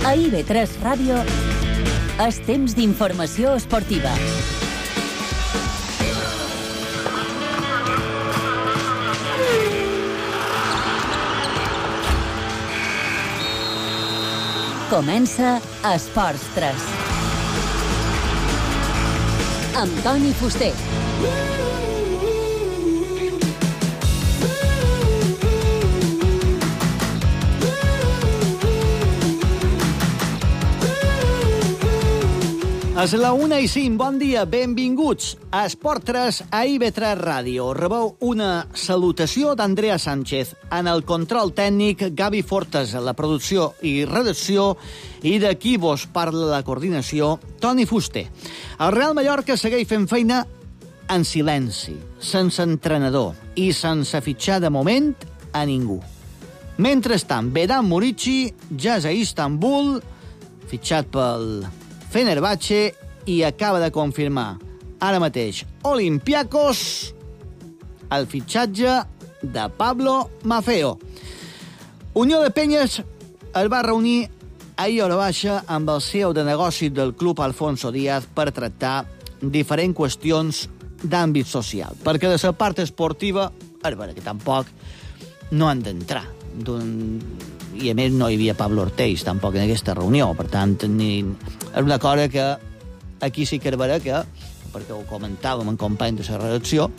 A IB3 Ràdio és temps d'informació esportiva. Comença Esports 3. Amb Toni Fuster. És la 1:05, bon dia, benvinguts a Esport 3 a IB3 Ràdio. Rebeu una salutació d'Andrea Sánchez, en el control tècnic, Gavi Fortes, a la producció i redacció, i d'aquí vos parla la coordinació, Toni Fuster. El Real Mallorca segueix fent feina en silenci, sense entrenador i sense fitxar de moment a ningú. Mentrestant, Vedan Murici ja és a Istanbul, fitxat pel Fenerbahçe, i acaba de confirmar ara mateix Olympiacos el fitxatge de Pablo Maffeo. Unió de Penyes es va reunir ahir a hora baixa amb el CEO de negocis del club, Alfonso Díaz, per tractar diferents qüestions d'àmbit social, perquè de la part esportiva és vera que tampoc no han d'entrar. I a més no hi havia Pablo Orteix tampoc en aquesta reunió, per tant és una cosa que aquí sí que és vera que, perquè ho comentàvem en company de la redacció,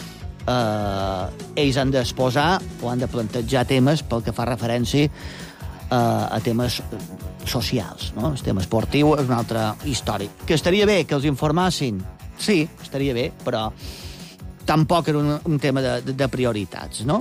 ells han d'exposar o han de plantejar temes pel que fa referència a temes socials, no? El tema esportiu és una altra història. Que estaria bé que els informassin, sí, estaria bé, però tampoc era un tema de prioritats, no?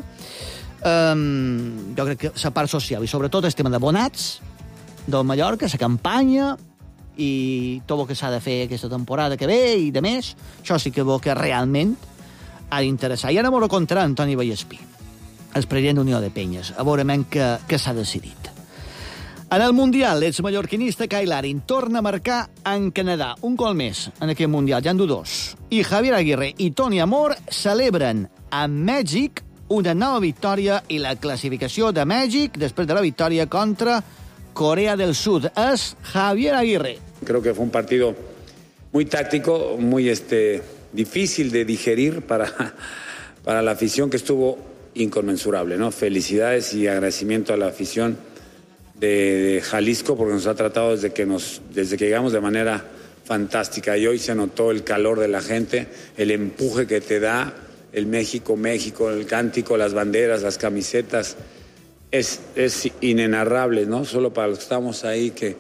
Jo crec que la part social i sobretot el tema d'abonats del Mallorca, la campanya i tot el que s'ha de fer aquesta temporada que ve i de més, això sí que veu que realment ha d'interessar. I ara m'ho contarà Antoni Vallespí, el president d'Unió de Penyes, a veure què s'ha decidit. En el Mundial, l'exmallorquinista Kyle Larin torna a marcar en Canadà un gol més en aquest Mundial, ja en du dos. I Javier Aguirre i Toni Amor celebren a Mèxic una nova victòria i la classificació de Mèxic després de la victòria contra Corea del Sud. Es Javier Aguirre. Creo que fue un partido muy táctico, muy difícil de digerir para la afición, que estuvo inconmensurable, ¿no? Felicidades y agradecimiento a la afición de Jalisco, porque nos ha tratado desde que llegamos de manera fantástica, y hoy se notó el calor de la gente, el empuje que te da el México, el cántico, las banderas, las camisetas, es inenarrable, ¿no? Solo para los que estamos ahí, que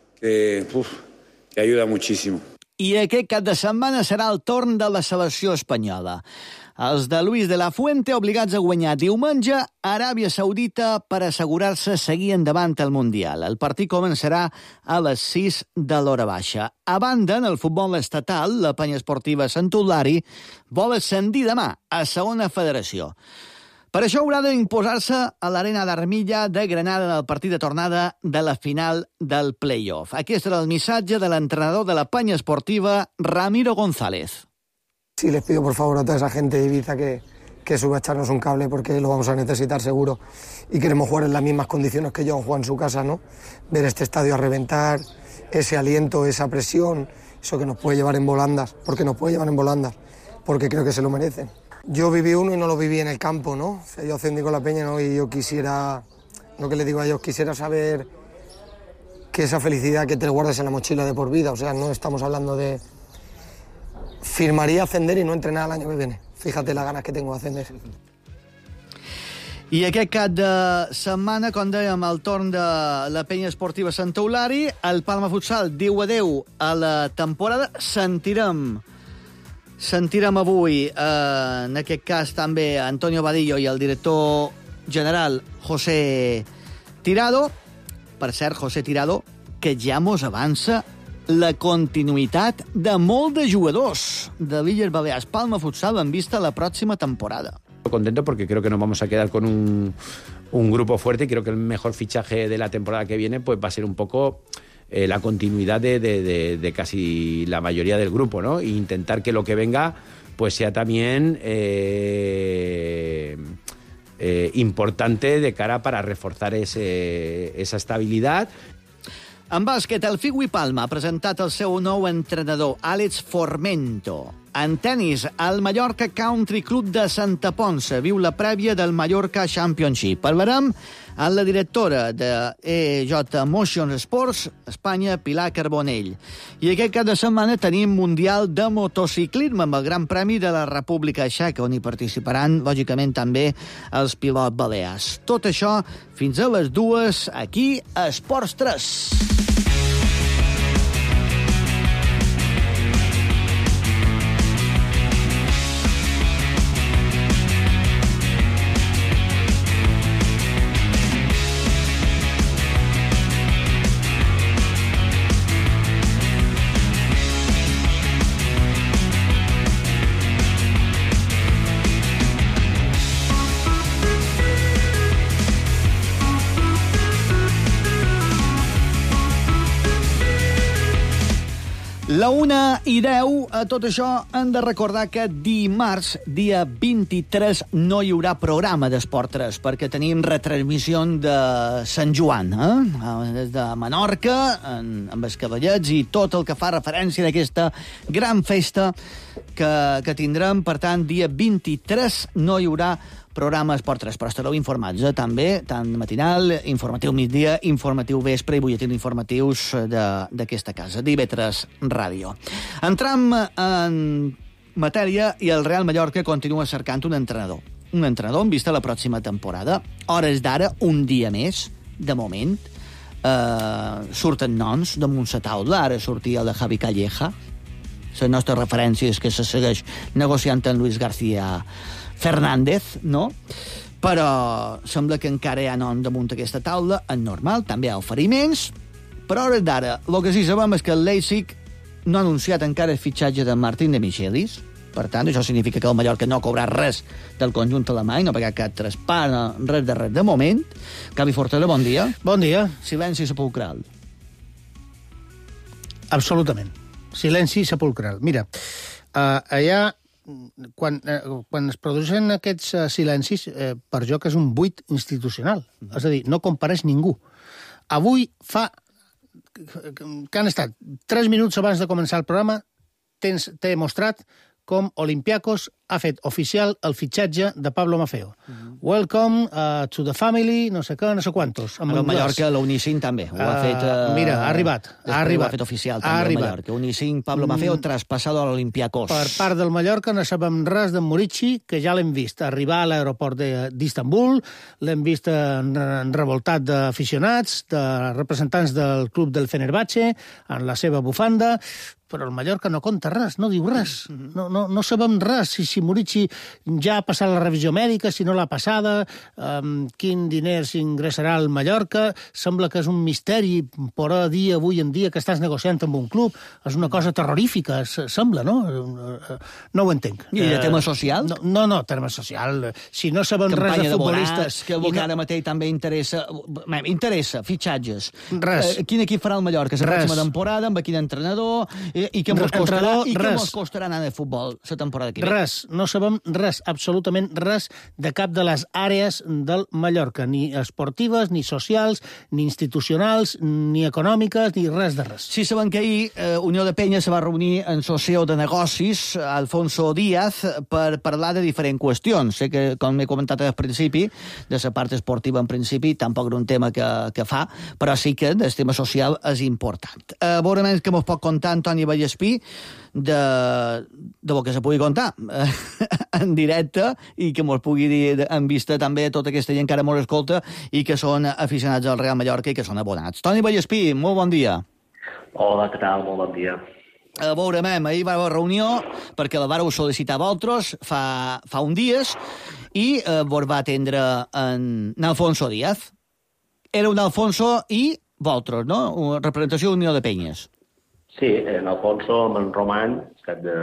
ayuda muchísimo. I aquest cap de setmana serà el torn de la selecció espanyola. Els de Luis de la Fuente obligats a guanyar diumenge a Aràbia Saudita per assegurar-se seguir endavant al Mundial. El partit començarà a les 6 de l'hora baixa. A banda, en el futbol estatal, la penya esportiva Sant Eulàri vol ascendir demà a segona federació. Per això haurà d'imposar-se a l'Arena d'Armilla de Granada en el partit de tornada de la final del play-off. Aquest era el missatge de l'entrenador de la penya esportiva, Ramiro González. Sí, les pido por favor a toda esa gente de Ibiza que suba a echarnos un cable, porque lo vamos a necesitar seguro, y queremos jugar en las mismas condiciones que ellos han jugado en su casa, ¿no? Ver este estadio a reventar, ese aliento, esa presión, eso que nos puede llevar en volandas, porque creo que se lo merecen. Yo viví uno y no lo viví en el campo, ¿no? O sea, yo ascendí con la Peña, ¿no? Y yo quisiera, lo que les digo a ellos, quisiera saber que esa felicidad que te guardas en la mochila de por vida, o sea, no estamos hablando de... Firmaria ascender i no entrenar l'any que viene. Fíjate las ganas que tengo de ascender. I aquest cap de setmana, com dèiem, el torn de la penya esportiva Sant Eulàri, el Palma Futsal diu adeu a la temporada. Sentirem avui, en aquest cas també, Antonio Vadillo i el director general José Tirado. Per cert, José Tirado, que ja mos avança la continuïtat de molts de jugadors de l'Illes Balears. Palma Futsal en vista la pròxima temporada. Contento porque creo que nos vamos a quedar con un grupo fuerte, y creo que el mejor fichaje de la temporada que viene pues va a ser un poco la continuidad de casi la mayoría del grupo, ¿no? E intentar que lo que venga pues sea también importante de cara para reforzar esa estabilidad. En bàsquet, el Figui Palma ha presentat el seu nou entrenador, Àlex Formento. En tennis, el Mallorca Country Club de Santa Ponça viu la prèvia del Mallorca Championship. Parlarem amb la directora de EJ Motion Sports, Espanya, Pilar Carbonell. I aquest cap de setmana tenim Mundial de Motociclisme amb el Gran Premi de la República Txeca, on hi participaran, lògicament, també els pilots balears. Tot això fins a les 2, aquí a Esports 3. La 1:10, a tot això hem de recordar que dimarts, dia 23, no hi haurà programa d'Esport 3, perquè tenim retransmissió de Sant Joan, des de Menorca, amb els cavallets i tot el que fa referència a aquesta gran festa que tindrem. Per tant, dia 23 no hi haurà programa Esport 3, però estareu informats, també, tant matinal, informatiu migdia, informatiu vespre i butlletins informatius d'aquesta casa, d'IV3 Ràdio. Entram en matèria i el Real Mallorca continua cercant un entrenador. Un entrenador en vista la pròxima temporada. Hores d'ara, un dia més, de moment. Surten noms damunt la taula. Ara sortia el de Javi Calleja. La nostra referència és que se segueix negociant amb Luis García Fernández, no? Però sembla que encara hi ha nom damunt aquesta taula, és normal, també hi ha oferiments, però a hores d'ara, el que sí sabem és que el Leipzig no ha anunciat encara el fitxatge de Martín de Michelis. Per tant, això significa que el Mallorca no ha cobrat res del conjunt alemany, no ha pagat cap traspàs, no, res de moment. Gavi Fortera, bon dia. Bon dia. Silenci sepulcral. Absolutament. Silenci sepulcral. Mira, allà, quan es produeixen aquests silencis, per jo que és un buit institucional. És a dir, no compareix ningú. Avui que han estat 3 minuts abans de començar el programa, t'he mostrat com Olympiacos ha fet oficial el fitxatge de Pablo Maffeo. Welcome to the family, no sé què, no sé quantos. El Mallorca, la Unicin també. Ho ha fet... Mira, ha arribat. Ho ha fet oficial també el Mallorca. Unicin, Pablo Maffeo, traspassado a l'Olympiacos. Per part del Mallorca no sabem res d'en Murici, que ja l'hem vist arribar a l'aeroport d'Istanbul, l'hem vist revoltat d'aficionats, de representants del club del Fenerbahçe, en la seva bufanda, però el Mallorca no conta res, no diu res. No sabem res, si Murici ja ha passat la revisió mèdica, si no l'ha passada, quin diners ingressarà al Mallorca. Sembla que és un misteri per dir avui en dia que estàs negociant amb un club. És una cosa terrorífica, sembla, no? No ho entenc. I de tema social? No, tema social. Si no sabem res de futbolistes... Que ara mateix també interessa fitxatges. Res. Quin equip farà el Mallorca la pròxima temporada, amb quin entrenador, i què mos costarà anar de futbol la temporada que ve? Res, no sabem res, absolutament res de cap de les àrees del Mallorca, ni esportives, ni socials, ni institucionals, ni econòmiques, ni res de res. Sí, sabem que ahir Unió de Penyes se va reunir en el CEO de negocis, Alfonso Díaz, per parlar de diferents qüestions. Sé que, com he comentat al principi, de la part esportiva en principi, tampoc era un tema que fa, però sí que el tema social és important. A veure més que mos pot contar Antoni Vallespí de lo que se pugui contar en directe i que mos pugui dir en vista també tota aquesta gent que ara mos escolta i que són aficionats al Real Mallorca i que són abonats. Toni Vallespí, molt bon dia. Hola, què tal? Molt bon dia. A veure, ahir va haver reunió perquè la vareu sol·licitar vosaltres fa un dies i vos va atendre en Alfonso Díaz. Era un Alfonso i vosaltres, no? Representació d'Unió de Penyes. Sí, en Alfonso, amb en Roman, cap de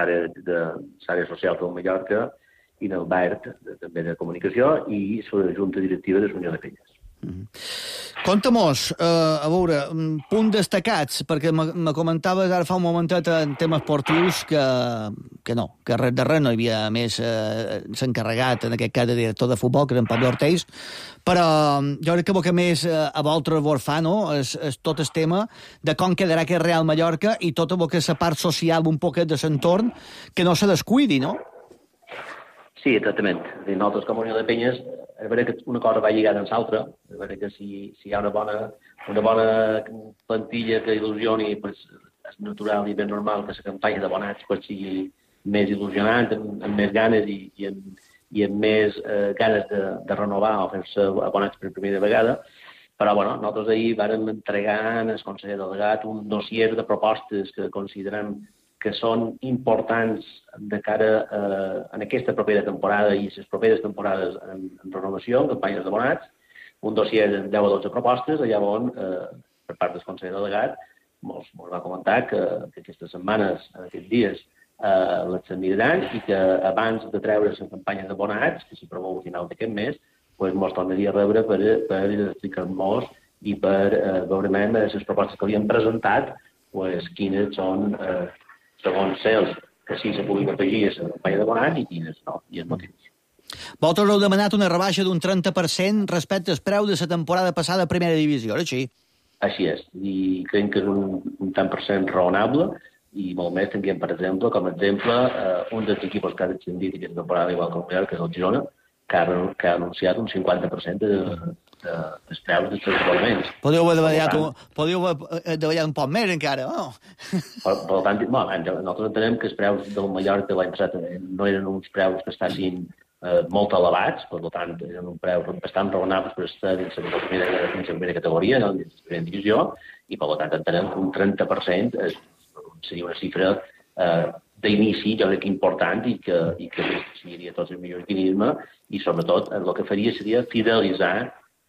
l'àrea social del Mallorca, i en Albert, també de comunicació, i la junta directiva de l'Unió de Penyes. Conta-mos, a veure, punt destacats, perquè me comentaves ara fa un momentet en temes esportius que no, que res de res no hi havia més s'encarregat, en aquest cas de director de futbol, que era en Pablo Ortiz, però jo crec que el que més a vosaltres vos fa, no?, és tot el tema de com quedarà aquest Real Mallorca i tot el que és la part social un poquet de l'entorn, que no se descuidi, no? Sí, exactament. Nosaltres, com a Unió de Penyes, és veritat que una cosa va lligada amb l'altra. És veritat que si hi ha una bona plantilla que il·lusioni, pues, és natural i ben normal que la campanya d'abonats pues, sigui més il·lusionant, amb més ganes i amb més ganes de renovar o fer-se abonats per primera vegada. Però bueno, nosaltres ahir vàrem entregar al conseller delegat un dossier de propostes que considerem que són importants de cara a aquesta propera temporada i les properes temporades en renovació, en campanyes d'abonats, un dossier de 10 o 12 propostes, allà on, per part del conseller delegat, mos va comentar que aquestes setmanes, aquests dies, les miraran i que abans de treure la campanya d'abonats, que s'hi preveu al final d'aquest mes, mos tornaria a rebre per explicar-nos i per veure les propostes que havien presentat, quines són segons ells, que sí se puguin afegir a la campanya d'abonats i quines no, i els motius. Vosaltres heu demanat una rebaixa d'un 30% respecte al preu de la temporada passada a Primera Divisió, així? Així és, i creiem que és un tant per cent raonable, i molt més tinguem, per exemple, com a exemple, un dels equips que ha descendit aquesta temporada igual que el Mallorca, que és el Girona, que ha anunciat un 50% dels preus dels seus abonements. Podeu haver davallat un poc més encara, no? Per tant, nosaltres entenem que els preus del Mallorca l'any passat no eren uns preus que estiguessin molt elevats, per tant, eren uns preus bastant raonables per estar dins la primera categoria, no? Dins la primera divisió, i per tant entenem que un 30% seria una xifra d'inici, jo crec que important i que seguiria tots el millorquinisme i sobretot el que faria seria fidelitzar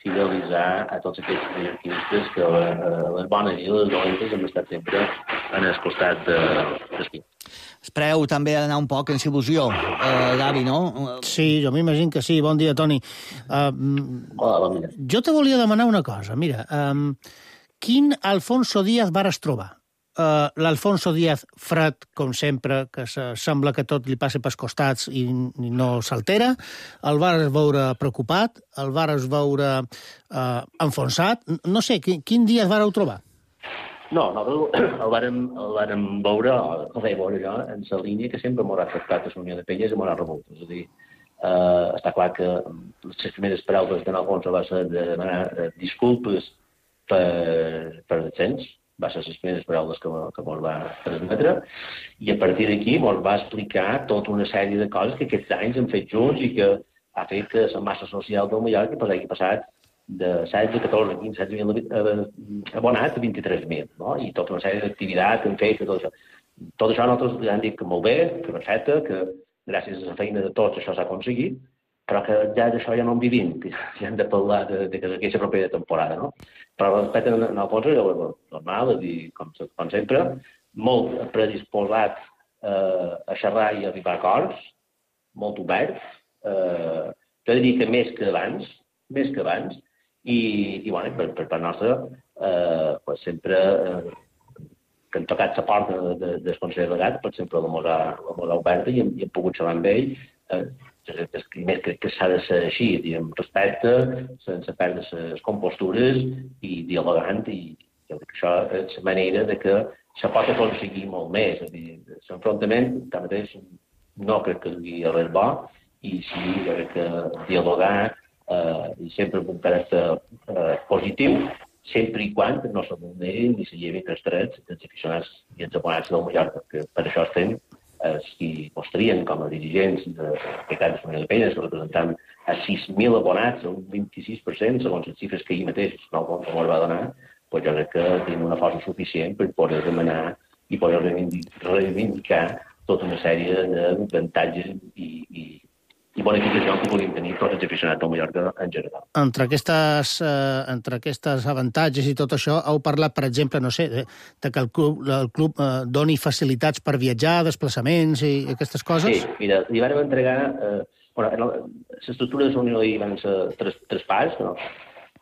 a tots aquests millorquinistes que les bones i les dolentes hem estat sempre en el costat d'esquí. El preu també ha d'anar un poc en il·lusió, Gavi, no? Sí, jo m'imagino que sí. Bon dia, Toni. Hola, bon dia. Jo te volia demanar una cosa. Mira, quin Alfonso Díaz vares trobar? L'Alfonso Díaz fred, com sempre, que sembla que tot li passa pels costats i no s'altera, el vares veure preocupat, el vares veure enfonsat, no sé, quin dia el vareu trobar? No, nosaltres el vàrem veure, jo, en la línia que sempre m'haurà afectat a la Unió de Penyes i m'haurà revolt. És a dir, està clar que les primeres paraules d'en Alfonso va ser de demanar disculpes per descens, va ser les primeres paraules que ens va transmetre, i a partir d'aquí ens va explicar tota una sèrie de coses que aquests anys hem fet junts i que ha fet que la massa social del Mallorca hagi passat de 16, 14, 15, 16.000 abonats a 23.000, no? I tota una sèrie d'activitats que hem fet, tot això. Tot això nosaltres han dit que molt bé, que perfecte, que gràcies a la feina de tots això s'ha aconseguit, però que ja d'això ja no en vivim, que ja hem de parlar d'aquesta propera temporada, no? Però respecte a Alfonso, normal, és dir, com sempre, molt predisposat a xerrar i a arribar a acords, molt obert, jo diria que més que abans, i bueno, per part nostra, sempre que hem tocat la porta del conseller delegat, per exemple, la mos ha oberta i hem pogut xerrar amb ell, més que s'ha de ser així, amb respecte, sense perdre les compostures i dialogant, i jo crec que això és la manera de que se pot aconseguir molt més. És a dir, l'enfrontament, tanmateix, no crec que sigui res bo, i sí, jo crec que dialogar i sempre amb un caràcter positiu, sempre i quan no se vulnerin ni se llevin els drets dels aficionats i els abonats del Mallorca, que per això estem qui mostrien com a dirigents d'aquest cas de Unió de Penyes, representant a 6.000 abonats, un 26%, segons les xifres que ahir mateix no va donar, jo crec que tenim una força suficient per poder demanar i poder reivindicar tota una sèrie d'avantatges i bonificacions que podem tenir tots els aficionats del Mallorca en general. Entre aquestes avantatges i tot això, heu parlat, per exemple, no sé, de que el club doni facilitats per viatjar, desplaçaments i aquestes coses? Sí, mira, li vam entregar... L'estructura de la Unió hi van ser tres parts, no?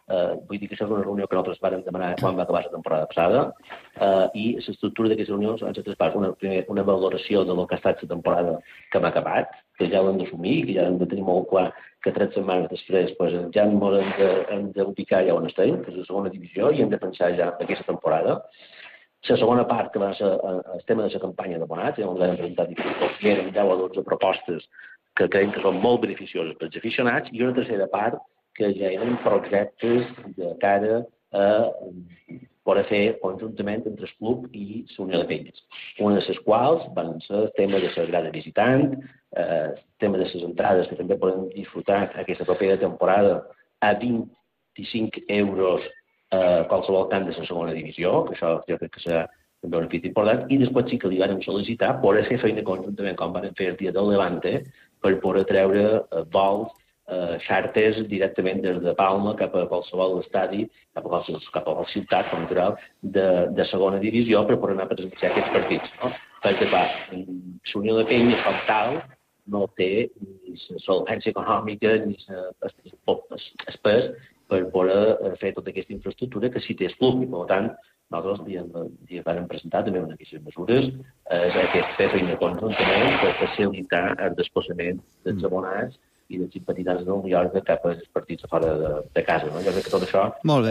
Vull dir que això és una reunió que nosaltres vam demanar quan va acabar la temporada passada, i l'estructura d'aquestes reunions han estat tres parts. Una valoració de lo que ha estat la temporada que hem acabat, que ja ho hem d'assumir, que ja hem de tenir molt clar que 3 setmanes després ja hem d'ubicar ja on estem, que és la segona divisió, i hem de pensar ja aquesta temporada. La segona part, que va ser el tema de la campanya d'abonats, on vam presentar diferents, eren 10 o 12 propostes que creiem que són molt beneficioses per als aficionats, i una tercera part que ja eren projectes de cara a poder fer conjuntament entre el club i la Unió de Penyes. Una de les quals van ser el tema de la grada visitant, el tema de les entrades, que també podem disfrutar aquesta propera temporada a 25 euros qualsevol camp de la segona divisió, que això jo crec que serà també un benefit important, i després sí que li vam sol·licitar poder fer feina conjuntament, com van fer el dia del Levante, per poder treure vols xàrters directament des de Palma cap a qualsevol estadi, cap a qualsevol ciutat, com natural, de segona divisió per poder anar a presenciar aquests partits. No? Perquè, clar, la Unió de Penyes com tal no té ni la solvència econòmica ni el pes per poder fer tota aquesta infraestructura que sí té el club. I, per tant, nosaltres li vam presentar també una d'aquestes mesures, aquest fer feina conjuntament per facilitar el desplaçament dels abonats i dels simpatitzants del Mallorca cap als partits a fora de casa. No? Jo crec que tot això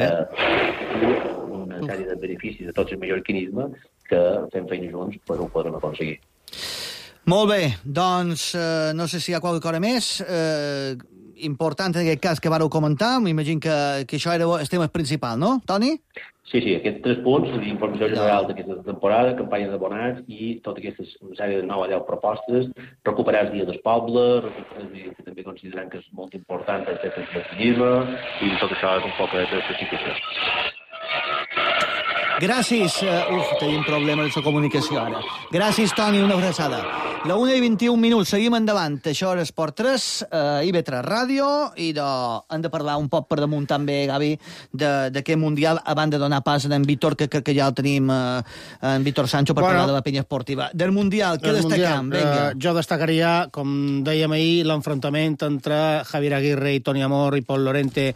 una sèrie de beneficis de tot el mallorquinisme que fem feina junts per ho podrem aconseguir. Molt bé, doncs no sé si hi ha qualque cosa més important en aquest cas que vareu comentar. M'imagino que això era el tema principal, no, Toni? Sí, aquests 3 punts, informació general d'aquesta temporada, campanya d'abonats i tota aquesta sèrie de 9 a 10 propostes, recuperar el dia del poble, recuperar el dia que també considerem que és molt important el fet del mallorquinisme, i tot això és un poc de situació. Gràcies. Tenim problemes de comunicació ara. Gràcies, Toni, una abraçada. La 1:21, seguim endavant. Això és Esport 3, IB3 Ràdio, i hem de parlar un poc per damunt també, Gavi, d'aquest Mundial, abans de donar pas a en Víctor, que crec que ja el tenim, en Víctor Sancho, per parlar de la penya esportiva. Del Mundial, què destacam? Jo destacaria, com dèiem ahir, l'enfrontament entre Javier Aguirre i Toni Amor i Pol Lorente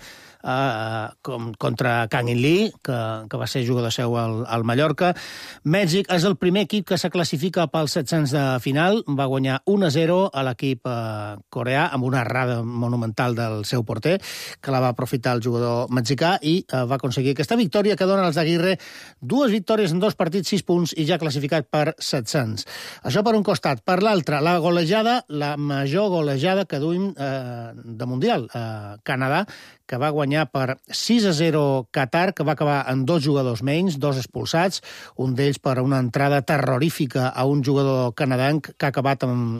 contra Kang In Lee, que va ser jugador seu al Mallorca. Mèxic és el primer equip que se classifica pels 700 de final. Va guanyar 1-0 a l'equip coreà amb una errada monumental del seu porter, que la va aprofitar el jugador mexicà, i va aconseguir aquesta victòria que dona als d'Aguirre 2 victòries en 2 partits, 6 punts, i ja classificat per 700. Això per un costat. Per l'altre, la golejada, la major golejada que duim de Mundial. Canadà, que va guanyar per 6-0 Qatar, que va acabar amb 2 jugadors menys, 2 expulsats, un d'ells per una entrada terrorífica a un jugador canadenc que ha acabat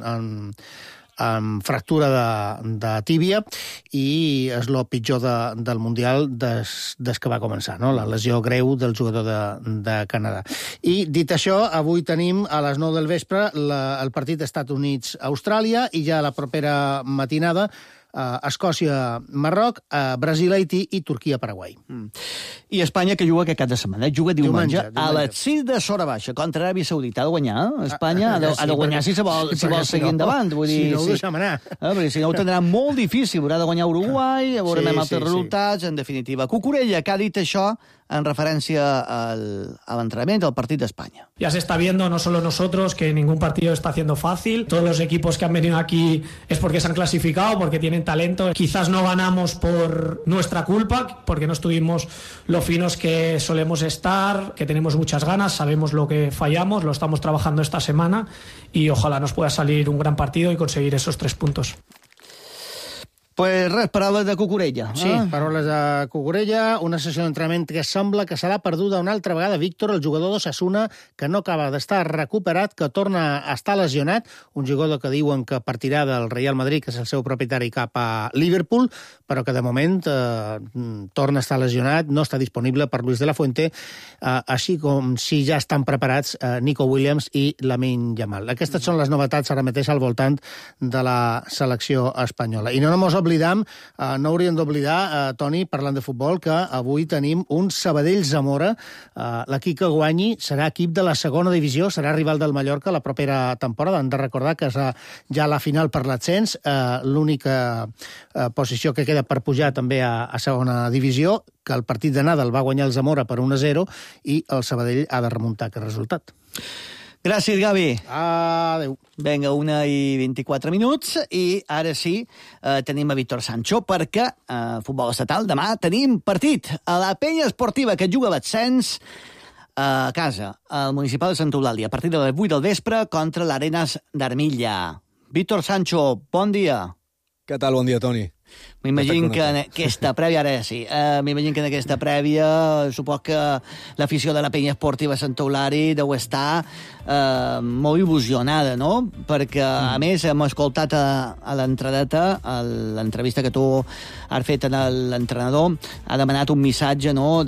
amb fractura de tíbia, i és el pitjor del Mundial des que va començar, no? La lesió greu del jugador de Canadà. I, dit això, avui tenim a les 9 del vespre el partit d'Estats Units-Austràlia, i ja la propera matinada Escòcia-Marroc, Brasil-Haití i Turquia-Paraguai. I Espanya, que juga aquest cap de setmana. Juga diumenge a les 6 de l'hora baixa contra Aràbia Saudita. Ha de guanyar. Espanya ha de guanyar si vol seguir endavant. Si no ho deixem anar. Perquè si no ho tindrà molt difícil. Haurà de guanyar Uruguai, veurem altres resultats, en definitiva. Cucurella, que ha dit això en referència al entrenamiento del partido de España. Ya se está viendo, no solo nosotros, que ningún partido está haciendo fácil. Todos los equipos que han venido aquí es porque se han clasificado, porque tienen talento. Quizás no ganamos por nuestra culpa, porque no estuvimos lo finos que solemos estar, que tenemos muchas ganas, sabemos lo que fallamos, lo estamos trabajando esta semana y ojalá nos pueda salir un gran partido y conseguir esos 3 puntos. Pues res, paraules de Cucurella. Sí, paraules de Cucurella, una sessió d'entrenament que sembla que serà perduda una altra vegada. Víctor, el jugador d'Osasuna, que no acaba d'estar recuperat, que torna a estar lesionat, un jugador que diuen que partirà del Real Madrid, que és el seu propietari, cap a Liverpool, però que de moment torna a estar lesionat, no està disponible per Luis de la Fuente, així com si ja estan preparats Nico Williams i Lamine Yamal. Aquestes són les novetats ara mateix al voltant de la selecció espanyola. I no només d'oblidar, Toni, parlant de futbol, que avui tenim un Sabadell-Zamora. L'equip que guanyi serà equip de la segona divisió, serà rival del Mallorca la propera temporada. Hem de recordar que és ja la final per l'ascens, l'única posició que queda per pujar també a segona divisió, que el partit d'anada el va guanyar el Zamora per 1-0 i el Sabadell ha de remuntar aquest resultat. Gràcies, Gavi. Adéu. Vinga, 1:24 i ara sí, tenim a Víctor Sancho perquè futbol estatal demà tenim partit a la Penya Esportiva que juga a l'ascens a casa, al municipal de Santa Eulàlia, a partir de les 8 del vespre contra l'Arenas d'Armilla. Víctor Sancho, bon dia. Què tal? Bon dia, Toni. M'imagino que en aquesta prèvia, ara sí, m'imagino que en aquesta prèvia, supos que l'afició de la Penya Esportiva Sant Eulari deu estar molt il·lusionada, no? Perquè, a més, hem escoltat a l'entradeta, a l'entrevista que tu has fet a l'entrenador, ha demanat un missatge, no?,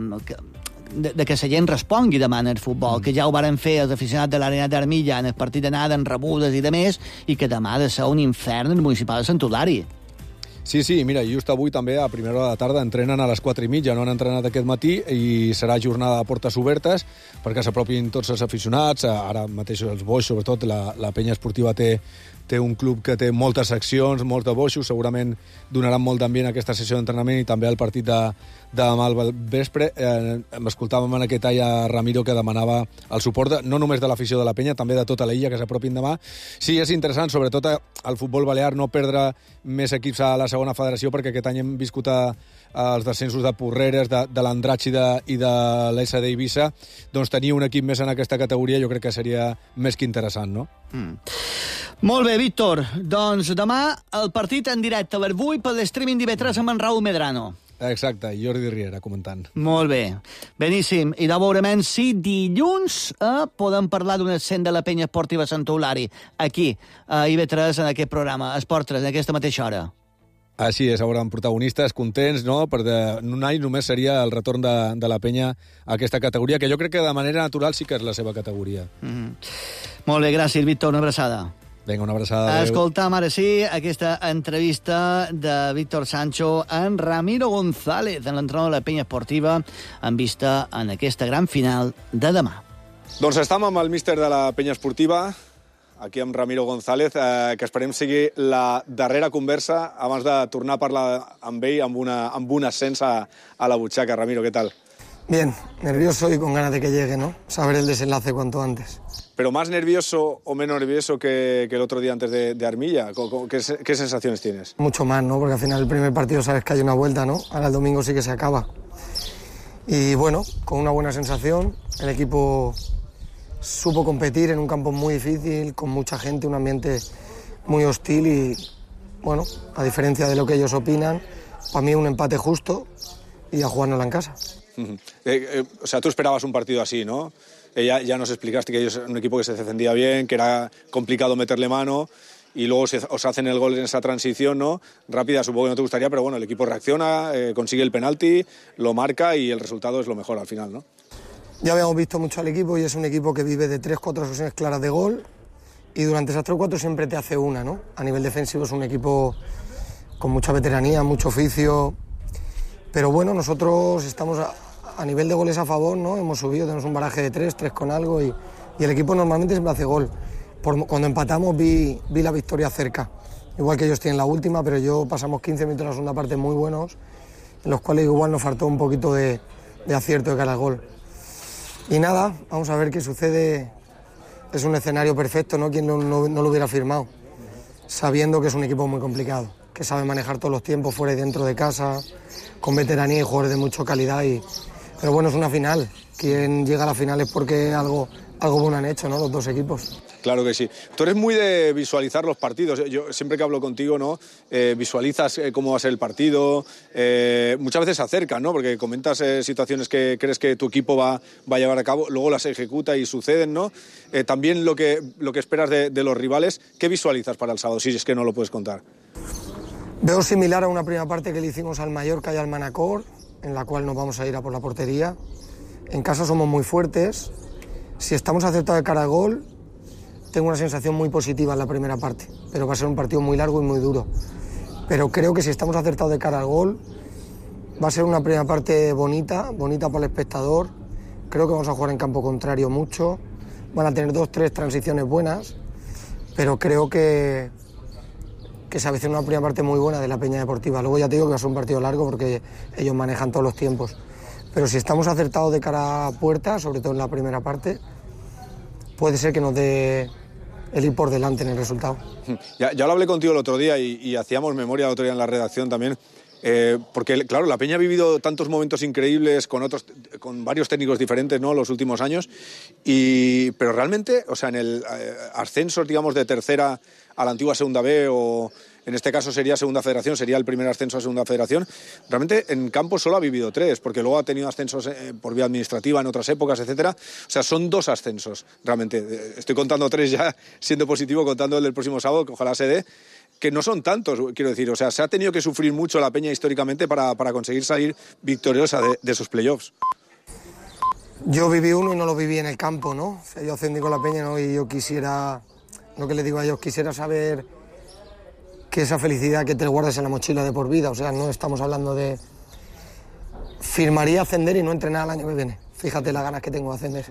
de que la gent respongui demà en el futbol, que ja ho varen fer els aficionats de l'Arena d'Armilla en el partit d'anada, en rebudes i de més, i que demà ha de ser un infern el municipal de Sant Eulari. Sí, mira, just avui també a primera hora de tarda entrenen a les 4:30, no han entrenat aquest matí i serà jornada de portes obertes perquè s'apropin tots els aficionats. Ara mateix els boixos, sobretot la Penya Esportiva té un club que té moltes seccions, molts de boixos, segurament donaran molt d'ambient a aquesta sessió d'entrenament i també al partit de demà al vespre. Escoltàvem en aquest tall a Ramiro que demanava el suport no només de l'afició de la Penya, també de tota l'illa que s'apropin demà. Sí, és interessant, sobretot al futbol balear, no perdre més equips a la segona federació, perquè aquest any hem viscut els descensos de Porreres, de l'Andratx i de l'ESA d'Eivissa. Doncs tenir un equip més en aquesta categoria jo crec que seria més que interessant, no? Molt bé, Víctor. Doncs demà el partit en directe a les 8 per l'streaming d'IV3 amb en Raúl Medrano. Exacte, Jordi Riera comentant. Molt bé, beníssim. I de veurement si dilluns podem parlar d'un ascent de la Penya Esportiva Sant Eulari, aquí, a IV3, en aquest programa, Esport 3, en aquesta mateixa hora. Així és, hauran protagonistes contents, no? Perquè un any només seria el retorn de la Penya a aquesta categoria, que jo crec que de manera natural sí que és la seva categoria. Molt bé, gràcies, Víctor, una abraçada. Vinga, una abraçada. Adéu. Escoltam ara sí aquesta entrevista de Víctor Sancho en Ramiro González, en l'entrenador de la Penya Esportiva, en vista en aquesta gran final de demà. Doncs estem amb el míster de la Penya Esportiva, aquí amb Ramiro González, que esperem sigui la darrera conversa abans de tornar a parlar amb ell amb un ascens a la butxaca. Ramiro, ¿qué tal? Bien, nervioso y con ganas de que llegue, ¿no? Saber el desenlace cuanto antes. ¿Pero más nervioso o menos nervioso que el otro día antes de Armilla? ¿Qué sensaciones tienes? Mucho más, ¿no? Porque al final el primer partido sabes que hay una vuelta, ¿no? Ahora el domingo sí que se acaba. Y bueno, con una buena sensación, el equipo supo competir en un campo muy difícil, con mucha gente, un ambiente muy hostil y, bueno, a diferencia de lo que ellos opinan, para mí un empate justo y a jugárnosla en casa. O sea, tú esperabas un partido así, ¿no? Ya nos explicaste que ellos eran un equipo que se defendía bien, que era complicado meterle mano y luego os hacen el gol en esa transición, ¿no? Rápida, supongo que no te gustaría, pero bueno, el equipo reacciona, consigue el penalti, lo marca y el resultado es lo mejor al final, ¿no? Ya habíamos visto mucho al equipo y es un equipo que vive de 3-4 ocasiones claras de gol y durante esas 3-4 siempre te hace una, ¿no? A nivel defensivo es un equipo con mucha veteranía, mucho oficio, pero bueno, nosotros estamos a nivel de goles a favor, ¿no? Hemos subido, tenemos un baraje de 3 con algo y el equipo normalmente siempre hace gol. Cuando empatamos vi la victoria cerca, igual que ellos tienen la última, pero pasamos 15 minutos en la segunda parte muy buenos, en los cuales igual nos faltó un poquito de acierto de cara al gol. Y nada, vamos a ver qué sucede. Es un escenario perfecto, ¿no? Quien no lo hubiera firmado, sabiendo que es un equipo muy complicado, que sabe manejar todos los tiempos fuera y dentro de casa, con veteranía y jugadores de mucha calidad. Pero bueno, es una final. Quien llega a la final es porque algo bueno han hecho, ¿no? Los dos equipos. Claro que sí. Tú eres muy de visualizar los partidos. Yo siempre que hablo contigo, ¿no? Visualizas cómo va a ser el partido. Muchas veces se acercan, ¿no? Porque comentas situaciones que crees que tu equipo va a llevar a cabo, luego las ejecuta y suceden, ¿no? También lo que esperas de los rivales. ¿Qué visualizas para el sábado? Si es que no lo puedes contar. Veo similar a una primera parte que le hicimos al Mallorca y al Manacor, en la cual nos vamos a ir a por la portería. En casa somos muy fuertes. Si estamos acertados de cara al gol, tengo una sensación muy positiva en la primera parte, pero va a ser un partido muy largo y muy duro. pero creo que si estamos acertados de cara al gol, va a ser una primera parte bonita para el espectador. Creo que vamos a jugar en campo contrario mucho, van a tener 2-3 transiciones buenas, pero creo que se avecina una primera parte muy buena de la Peña Deportiva. Luego ya te digo que va a ser un partido largo porque ellos manejan todos los tiempos. Pero si estamos acertados de cara a puerta, sobre todo en la primera parte, puede ser que nos dé el ir por delante en el resultado. Ya lo hablé contigo el otro día y hacíamos memoria el otro día en la redacción también, porque claro, la Peña ha vivido tantos momentos increíbles con varios técnicos diferentes, ¿no?, los últimos años, pero realmente, o sea, en el ascenso, digamos, de tercera a la antigua segunda B, o en este caso sería segunda federación, sería el primer ascenso a segunda federación, realmente en campo solo ha vivido 3, porque luego ha tenido ascensos por vía administrativa en otras épocas, etcétera. O sea, son 2 ascensos, realmente. Estoy contando 3 ya, siendo positivo, contando el del próximo sábado, que ojalá se dé, que no son tantos, quiero decir. O sea, se ha tenido que sufrir mucho la Peña históricamente para conseguir salir victoriosa de esos playoffs. Yo viví uno y no lo viví en el campo, ¿no? O sea, yo ascendí con la Peña, ¿no? Y yo quisiera, lo que les digo a ellos, quisiera saber que esa felicidad que te guardes en la mochila de por vida. O sea, no estamos hablando de... Firmaría ascender y no entrenar el año que viene. Fíjate las ganas que tengo de ascender.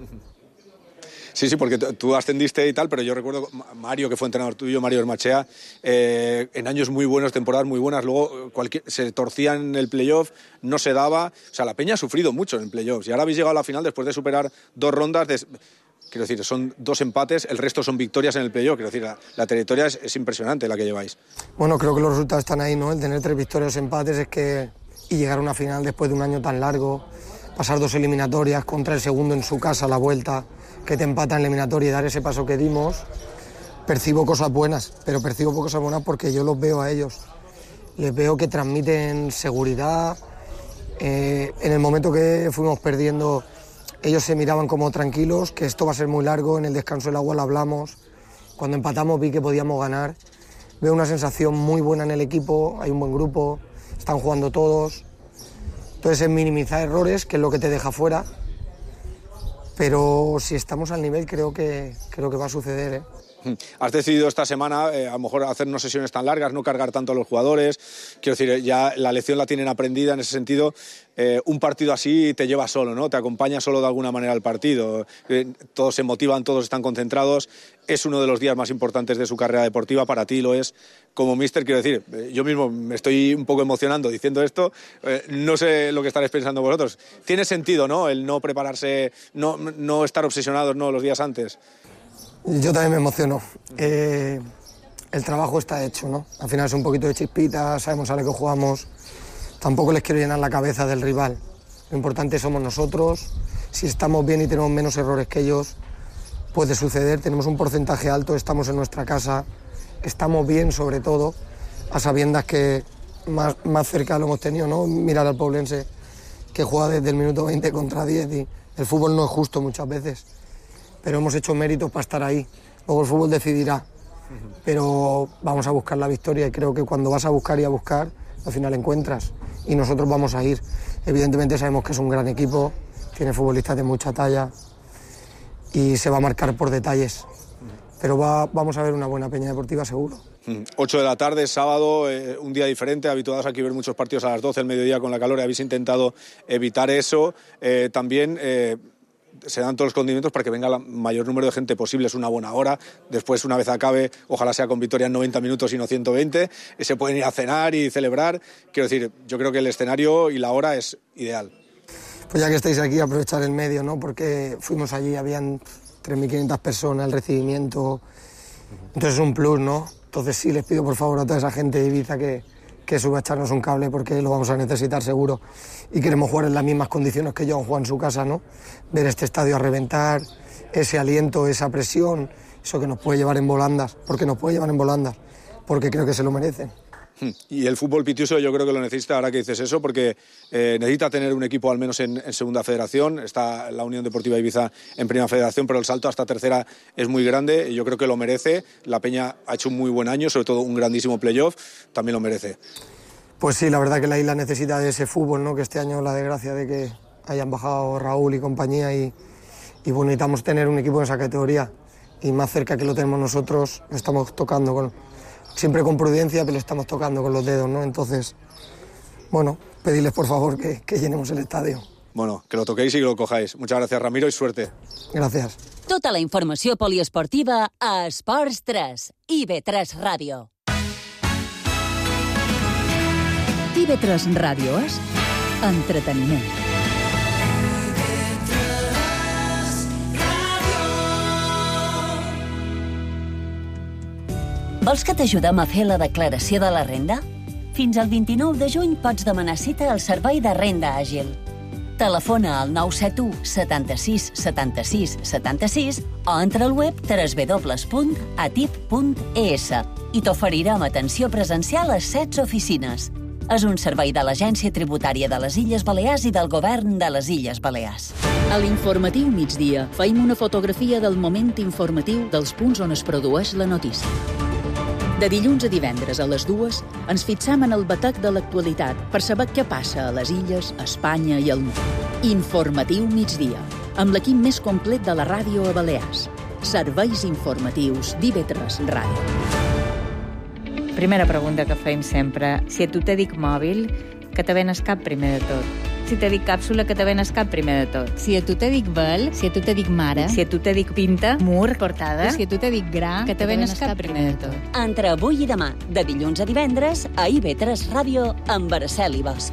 Sí, porque tú ascendiste y tal, pero yo recuerdo Mario, que fue entrenador tuyo, Mario Hermachea, en años muy buenos, temporadas muy buenas, luego se torcía en el playoff, no se daba. O sea, la Peña ha sufrido mucho en el playoff y ahora habéis llegado a la final después de superar 2 rondas quiero decir, son 2 empates, el resto son victorias en el playoff. Quiero decir, la trayectoria es impresionante la que lleváis. Bueno, creo que los resultados están ahí, ¿no? El tener 3 victorias, empates, y llegar a una final después de un año tan largo, pasar 2 eliminatorias contra el segundo en su casa, la vuelta, que te empata en la eliminatoria y dar ese paso que dimos, percibo cosas buenas, pero percibo cosas buenas porque yo los veo a ellos. Les veo que transmiten seguridad. En el momento que fuimos perdiendo, ellos se miraban como tranquilos, que esto va a ser muy largo, en el descanso del agua lo hablamos. Cuando empatamos vi que podíamos ganar. Veo una sensación muy buena en el equipo, hay un buen grupo, están jugando todos. Entonces es minimizar errores, que es lo que te deja fuera. Pero si estamos al nivel creo que va a suceder, ¿eh? Has decidido esta semana a lo mejor hacer no sesiones tan largas, no cargar tanto a los jugadores. Quiero decir, ya la lección la tienen aprendida en ese sentido. Un partido así te lleva solo, ¿no? Te acompaña solo de alguna manera al partido. Todos se motivan, todos están concentrados. Es uno de los días más importantes de su carrera deportiva. Para ti lo es como míster. Quiero decir, yo mismo me estoy un poco emocionando diciendo esto. No sé lo que estaréis pensando vosotros. Tiene sentido, ¿no?, el no prepararse, no estar obsesionados, ¿no?, los días antes. Yo también me emociono. El trabajo está hecho, ¿no? Al final es un poquito de chispita, sabemos a lo que jugamos. Tampoco les quiero llenar la cabeza del rival. Lo importante somos nosotros. Si estamos bien y tenemos menos errores que ellos, puede suceder. Tenemos un porcentaje alto, estamos en nuestra casa, estamos bien sobre todo, a sabiendas que más cerca lo hemos tenido, ¿no? Mirar al Poblense, que juega desde el minuto 20 contra 10 y el fútbol no es justo muchas veces. Pero hemos hecho méritos para estar ahí. Luego el fútbol decidirá, pero vamos a buscar la victoria y creo que cuando vas a buscar y a buscar, al final encuentras y nosotros vamos a ir. Evidentemente sabemos que es un gran equipo, tiene futbolistas de mucha talla y se va a marcar por detalles, pero vamos a ver una buena Peña Deportiva seguro. 8 de la tarde, sábado, un día diferente, habituados aquí a ver muchos partidos a las 12 del mediodía con la calor, habéis intentado evitar eso. También se dan todos los condimentos para que venga el mayor número de gente posible, es una buena hora. Después, una vez acabe, ojalá sea con victoria en 90 minutos y no 120, se pueden ir a cenar y celebrar. Quiero decir, yo creo que el escenario y la hora es ideal. Pues ya que estáis aquí, aprovechar el medio, ¿no? Porque fuimos allí, habían 3.500 personas, el recibimiento, entonces es un plus, ¿no? Entonces sí, les pido por favor a toda esa gente de Ibiza que suba a echarnos un cable porque lo vamos a necesitar seguro y queremos jugar en las mismas condiciones que John Juan en su casa, ¿no? Ver este estadio a reventar, ese aliento, esa presión, eso que nos puede llevar en volandas, porque creo que se lo merecen. Y el fútbol pitiuso yo creo que lo necesita, ahora que dices eso, porque necesita tener un equipo al menos en segunda federación. Está la Unión Deportiva Ibiza en primera federación, pero el salto hasta tercera es muy grande y yo creo que lo merece. La Peña ha hecho un muy buen año, sobre todo un grandísimo playoff, también lo merece. Pues sí, la verdad que la isla necesita de ese fútbol, ¿no? Que este año la desgracia de que hayan bajado Raúl y compañía y bueno, necesitamos tener un equipo en esa categoría y más cerca que lo tenemos nosotros, lo estamos tocando siempre con prudencia, pero estamos tocando con los dedos, ¿no? Entonces, bueno, pedirles por favor que llenemos el estadio. Bueno, que lo toquéis y que lo cojáis. Muchas gracias, Ramiro, y suerte. Gracias. Tota la informació poliesportiva a Esports 3 i IB3 Ràdio. IB3 Ràdio és entreteniment. Vols que t'ajudem a fer la declaració de la renda? Fins al 29 de juny pots demanar cita al Servei de Renda Àgil. Telefona al 971 76 76 76 o entra al web www.atip.es i t'oferirem atenció presencial a 16 oficines. És un servei de l'Agència Tributària de les Illes Balears i del Govern de les Illes Balears. A l'informatiu migdia feim una fotografia del moment informatiu dels punts on es produeix la notícia. De dilluns a divendres a les 2 ens fixam en el batec de l'actualitat per saber què passa a les illes, a Espanya i al món. Informatiu migdia, amb l'equip més complet de la ràdio a Balears. Serveis informatius d'IB3 Ràdio. Primera pregunta que fem sempre. Si a tu te dic mòbil, que te venes cap primer de tot? Si te dic càpsula, que te venes cap primer de tot? Si a tu te dic vel, si a tu te dic mare, si a tu te dic pinta, mur, portada, si a tu te dic gra, que te venes cap primer de tot. Entre avui i demà, de dilluns a divendres, a IB3 Ràdio, amb Araceli Bosch.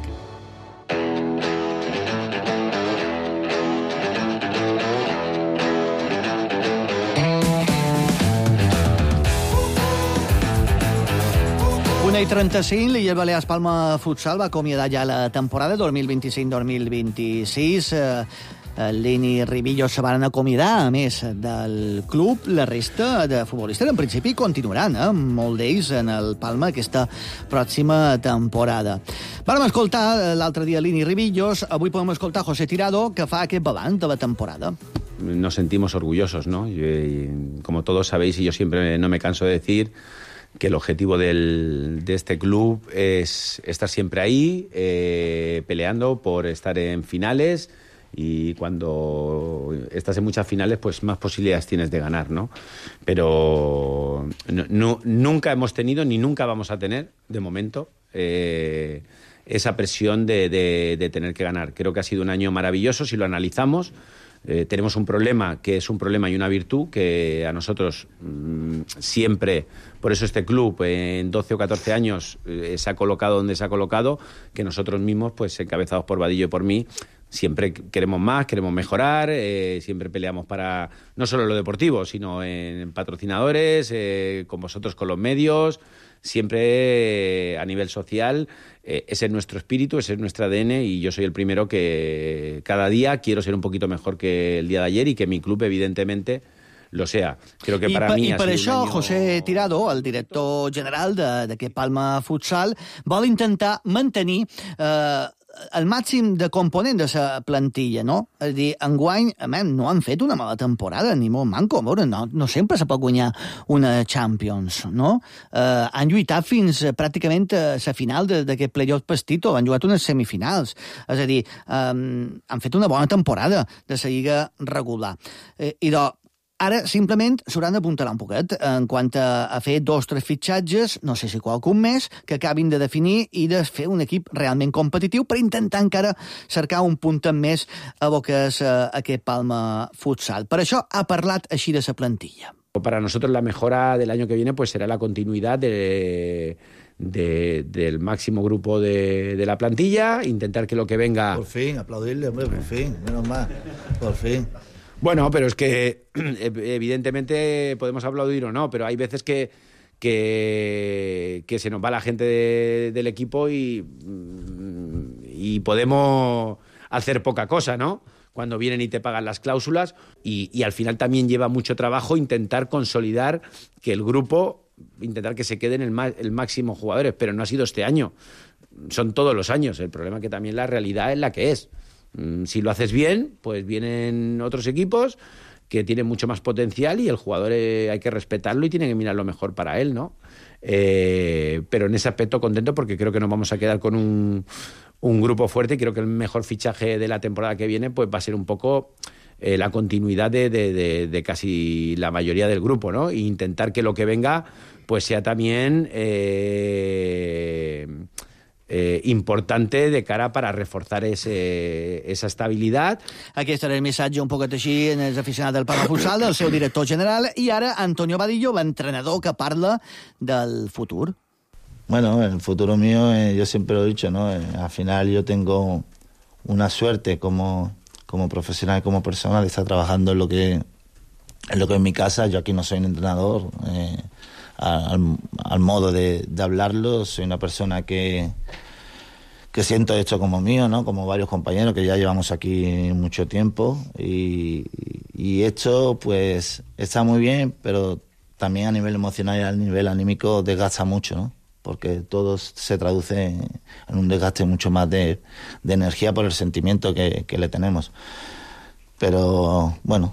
I 35, l'Illa Balears Palma Futsal va acomiadar ja la temporada 2025-2026. Lini i Ribillo se van acomiadar, a més del club. La resta de futbolistes, en principi, continuaran, molt d'ells en el Palma aquesta pròxima temporada. Vam escoltar l'altre dia Lini i Ribillos, avui podem escoltar José Tirado, que fa aquest balanç de la temporada. Nos sentimos orgullosos, ¿no? Y, como todos sabéis, y yo siempre no me canso de decir, que el objetivo de este club es estar siempre ahí, peleando por estar en finales, y cuando estás en muchas finales, pues más posibilidades tienes de ganar, ¿no? Pero nunca hemos tenido, ni nunca vamos a tener, de momento, esa presión de tener que ganar. Creo que ha sido un año maravilloso, si lo analizamos. Tenemos un problema que es un problema y una virtud que a nosotros siempre, por eso este club en 12 o 14 años se ha colocado donde se ha colocado, que nosotros mismos, pues encabezados por Vadillo y por mí, siempre queremos más, queremos mejorar, siempre peleamos para no solo lo deportivo, sino en patrocinadores, con vosotros, con los medios, siempre a nivel social. Ese es nuestro espíritu, ese es nuestro ADN, y yo soy el primero que cada día quiero ser un poquito mejor que el día de ayer y que mi club, evidentemente, lo sea. Creo que para mí ha per sido això, un año... José Tirado, el director general d'aquest Palma Futsal, vol intentar mantenir el màxim de component de la plantilla, no? És a dir, enguany, no han fet una mala temporada, ni molt manco, no sempre se pot guanyar una Champions, no? Han lluitat fins pràcticament a la final d'aquest playoff pastito, han jugat unes semifinals, és a dir, han fet una bona temporada de la lliga regular. I ara, simplement, s'hauran d'apuntar un poquet en quant a fer 2 o 3 fitxatges, no sé si qualcun més, que acabin de definir i de fer un equip realment competitiu per intentar encara cercar un punt més a lo que és aquest Palma Futsal. Per això ha parlat així de la plantilla. Para nosotros la mejora del año que viene pues será la continuidad del máximo grupo de la plantilla, intentar que lo que venga... Por fin, aplaudirle, hombre, por fin, menos mal, por fin. Bueno, pero es que evidentemente podemos aplaudir o no, pero hay veces que se nos va la gente del equipo y podemos hacer poca cosa, ¿no? Cuando vienen y te pagan las cláusulas, y al final también lleva mucho trabajo intentar consolidar que el grupo, intentar que se queden el máximo jugadores, pero no ha sido este año, son todos los años. El problema es que también la realidad es la que es. Si lo haces bien, pues vienen otros equipos que tienen mucho más potencial y el jugador hay que respetarlo y tiene que mirar lo mejor para él, ¿no? Pero en ese aspecto contento porque creo que nos vamos a quedar con un grupo fuerte, y creo que el mejor fichaje de la temporada que viene pues va a ser un poco la continuidad de casi la mayoría del grupo, ¿no? E intentar que lo que venga pues sea también importante de cara para reforzar esa estabilitat. Aquest era el missatge un poquet així en els aficionats del Palma Futsal, del seu director general, i ara Antonio Vadillo, l'entrenador que parla del futur. Bueno, el futuro mío, yo siempre lo he dicho, ¿no? Al final yo tengo una suerte como profesional, como persona, de estar trabajando en lo que es mi casa. Yo aquí no soy un entrenador, al modo de hablarlo, soy una persona que siento esto como mío, ¿no? Como varios compañeros que ya llevamos aquí mucho tiempo, y esto pues está muy bien, pero también a nivel emocional y a nivel anímico desgasta mucho, ¿no? Porque todo se traduce en un desgaste mucho más de energía por el sentimiento que le tenemos. Pero bueno,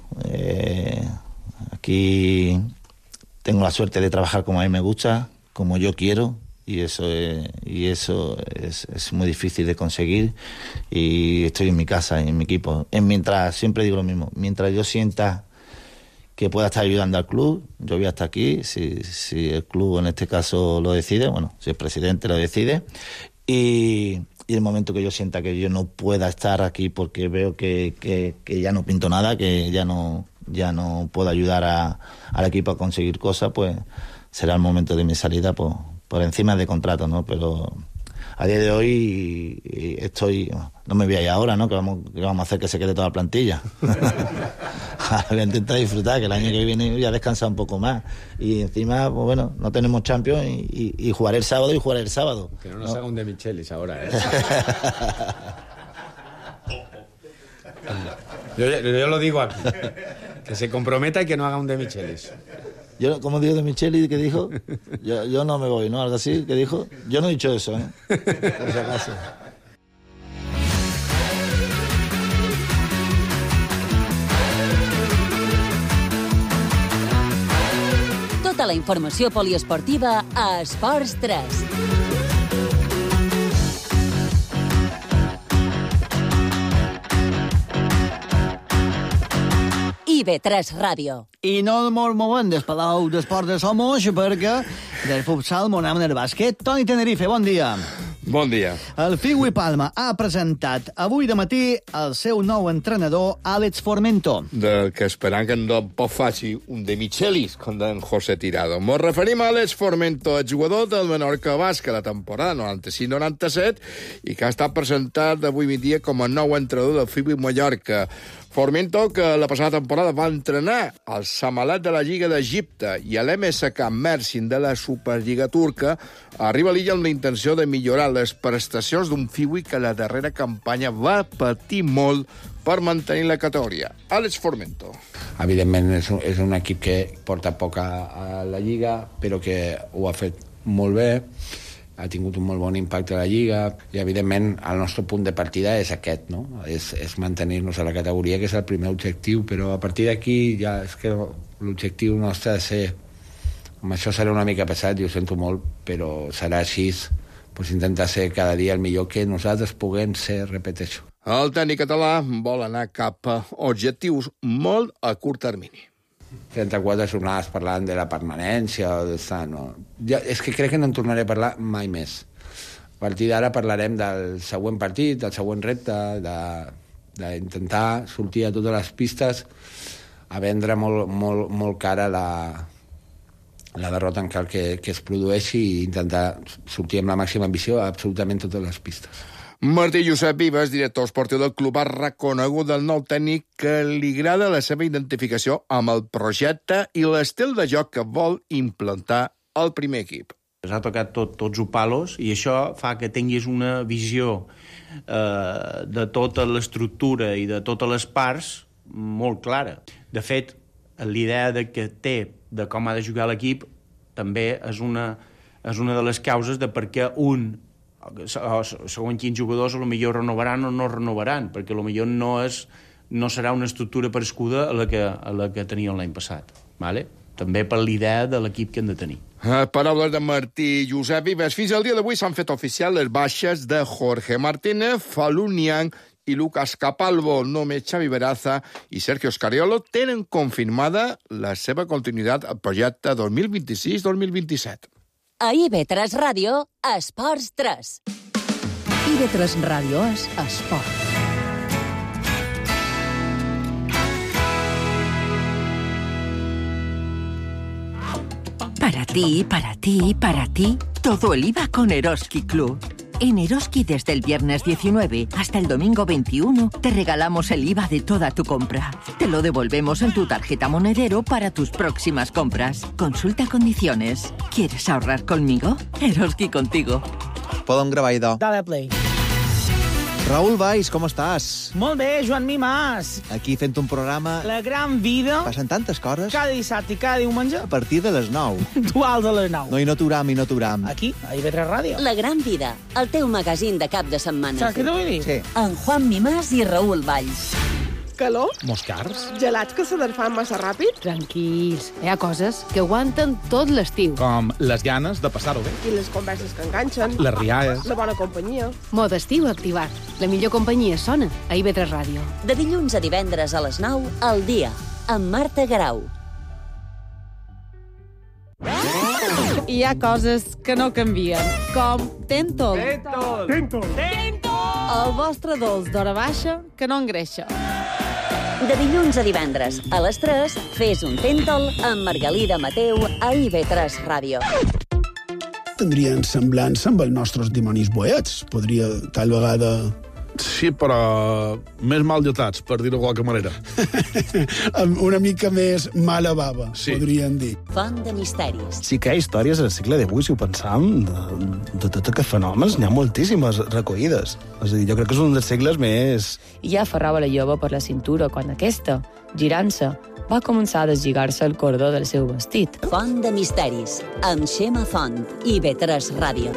aquí tengo la suerte de trabajar como a mí me gusta, como yo quiero, y eso es muy difícil de conseguir, y estoy en mi casa y en mi equipo. Mientras, siempre digo lo mismo, mientras yo sienta que pueda estar ayudando al club, yo voy hasta aquí, si el club en este caso lo decide, bueno, si el presidente lo decide, y el momento que yo sienta que yo no pueda estar aquí porque veo que ya no pinto nada, que ya no puedo ayudar al equipo a conseguir cosas, pues será el momento de mi salida por encima de contrato, ¿no? Pero a día de hoy no me voy a ir ahora, ¿no? Que vamos a hacer que se quede toda la plantilla. Voy a intentar disfrutar, que el año que viene voy a descansar un poco más. Y encima, pues bueno, no tenemos Champions y jugaré el sábado. Que no nos haga un de Michelis ahora, ¿eh? Yo lo digo aquí. Que se comprometa y que no haga un de Michelis. Yo, como digo de Michelis, que dijo, yo no me voy, ¿no? Algo así, que dijo. Yo no he dicho eso, ¿eh? Por si acaso. Tota la informació poliesportiva a Esports 3. IB3 Ràdio. I no molt movent del Palau d'Esports de Somos, perquè del futsal monem en el bàsquet. Toni Tenerife, bon dia. Bon dia. El Figui Palma ha presentat avui de matí el seu nou entrenador, Àlex Formento. Del que esperam que no pot faci un de Michelis, com d'en José Tirado. Ens referim a Àlex Formento, el jugador del Menorca Bàsquet la temporada 96-97 i que ha estat presentat avui dia com a nou entrenador del Figui Mallorca. Formento, que la passada temporada va entrenar al Samalat de la Lliga d'Egipte i a l'MSK Mersin de la Superliga turca, arriba a l'illa amb la intenció de millorar les prestacions d'un Figui que la darrera campanya va patir molt per mantenir la categoria. Àlex Formento. Evidentment és un equip que porta poc a la Lliga, però que ho ha fet molt bé, ha tingut un molt bon impacte a la Lliga i, evidentment, el nostre punt de partida és aquest, no? És mantenir-nos a la categoria, que és el primer objectiu, però a partir d'aquí ja és que l'objectiu nostre ha de ser... Amb això serà una mica pesat, i ho sento molt, però serà així, doncs intentar ser cada dia el millor que nosaltres puguem ser, repeteixo. El tècnic català vol anar cap a objectius molt a curt termini. 34 jornades parlant de la permanència o d'estar, no. És que crec que no en tornaré a parlar mai més. A partir d'ara parlarem del següent partit, del següent repte, d'intentar sortir a totes les pistes a vendre molt cara la derrota en cal que es produeixi i intentar sortir amb la màxima ambició a absolutament totes les pistes. Martí Josep Vives, director esportiu del club, ha reconegut del nou tècnic que li agrada la seva identificació amb el projecte i l'estil de joc que vol implantar el primer equip. Ha tocat tots els palos i això fa que tinguis una visió de tota l'estructura i de totes les parts molt clara. De fet, l'idea que té de com ha de jugar l'equip també és una de les causes de per què segons quins jugadors potser renovaran o no renovaran, perquè potser no serà una estructura parescuda a la que tenien l'any passat. Vale? També per l'idea de l'equip que han de tenir. Paraules de Martí Josep Vives. Fins al dia d'avui s'han fet oficials les baixes de Jorge Martínez, Falun Niang i Lucas Capalvo. Només Xavi Veraza i Sergio Scariolo tenen confirmada la seva continuïtat al projecte 2026-2027. A IB3 Ràdio, Esports 3. IB3 Ràdio és esport. Para ti, todo el IVA con Eroski Club. En Eroski, desde el viernes 19 hasta el domingo 21, te regalamos el IVA de toda tu compra. Te lo devolvemos en tu tarjeta monedero para tus próximas compras. Consulta condiciones. ¿Quieres ahorrar conmigo? Eroski contigo. Podem gravar, idò. Dale play. Raül Valls, com estàs? Molt bé, Joan Mimàs. Aquí fent un programa... La gran vida. Passen tantes coses. Cada dissabte i cada diumenge. A partir de les 9. Duals a les 9. No, i no t'uram. Aquí, a IB3 Ràdio. La gran vida, el teu magazín de cap de setmana. Saps què t'ho vull dir? Sí. En Juan Mimàs i Raül Valls. Calor? Moscars? Gelats que se desfan massa ràpid? Tranquils, hi ha coses que aguanten tot l'estiu. Com les ganes de passar-ho bé. I les converses que enganxen. Les rialles. La bona companyia. Mode estiu activat. La millor companyia sona a IB3 Ràdio. De dilluns a divendres a les 9, al dia, amb Marta Garau. Hi ha coses que no canvien, com Tentol. Tentol. El vostre dolç d'hora baixa que no engreixa. De dilluns a divendres, a les 3, fes un Tentol amb Margalida Mateu a IB3 Ràdio. Tindrien semblança amb els nostres dimonis boets. Podria, tal vegada... Sí, però més mal dotats, per dir-ho de qualque manera. Una mica més mala bava, sí. Podríem dir. Font de misteris. Sí que hi ha històries al segle d'avui, si ho pensam, de tots aquests fenòmens, n'hi ha moltíssimes recollides. És a dir, jo crec que és un dels segles més... I ja aferrava la jove per la cintura quan aquesta, girant-se, va començar a deslligar-se el cordó del seu vestit. Font de misteris, amb Xema Font, IB3 Ràdio.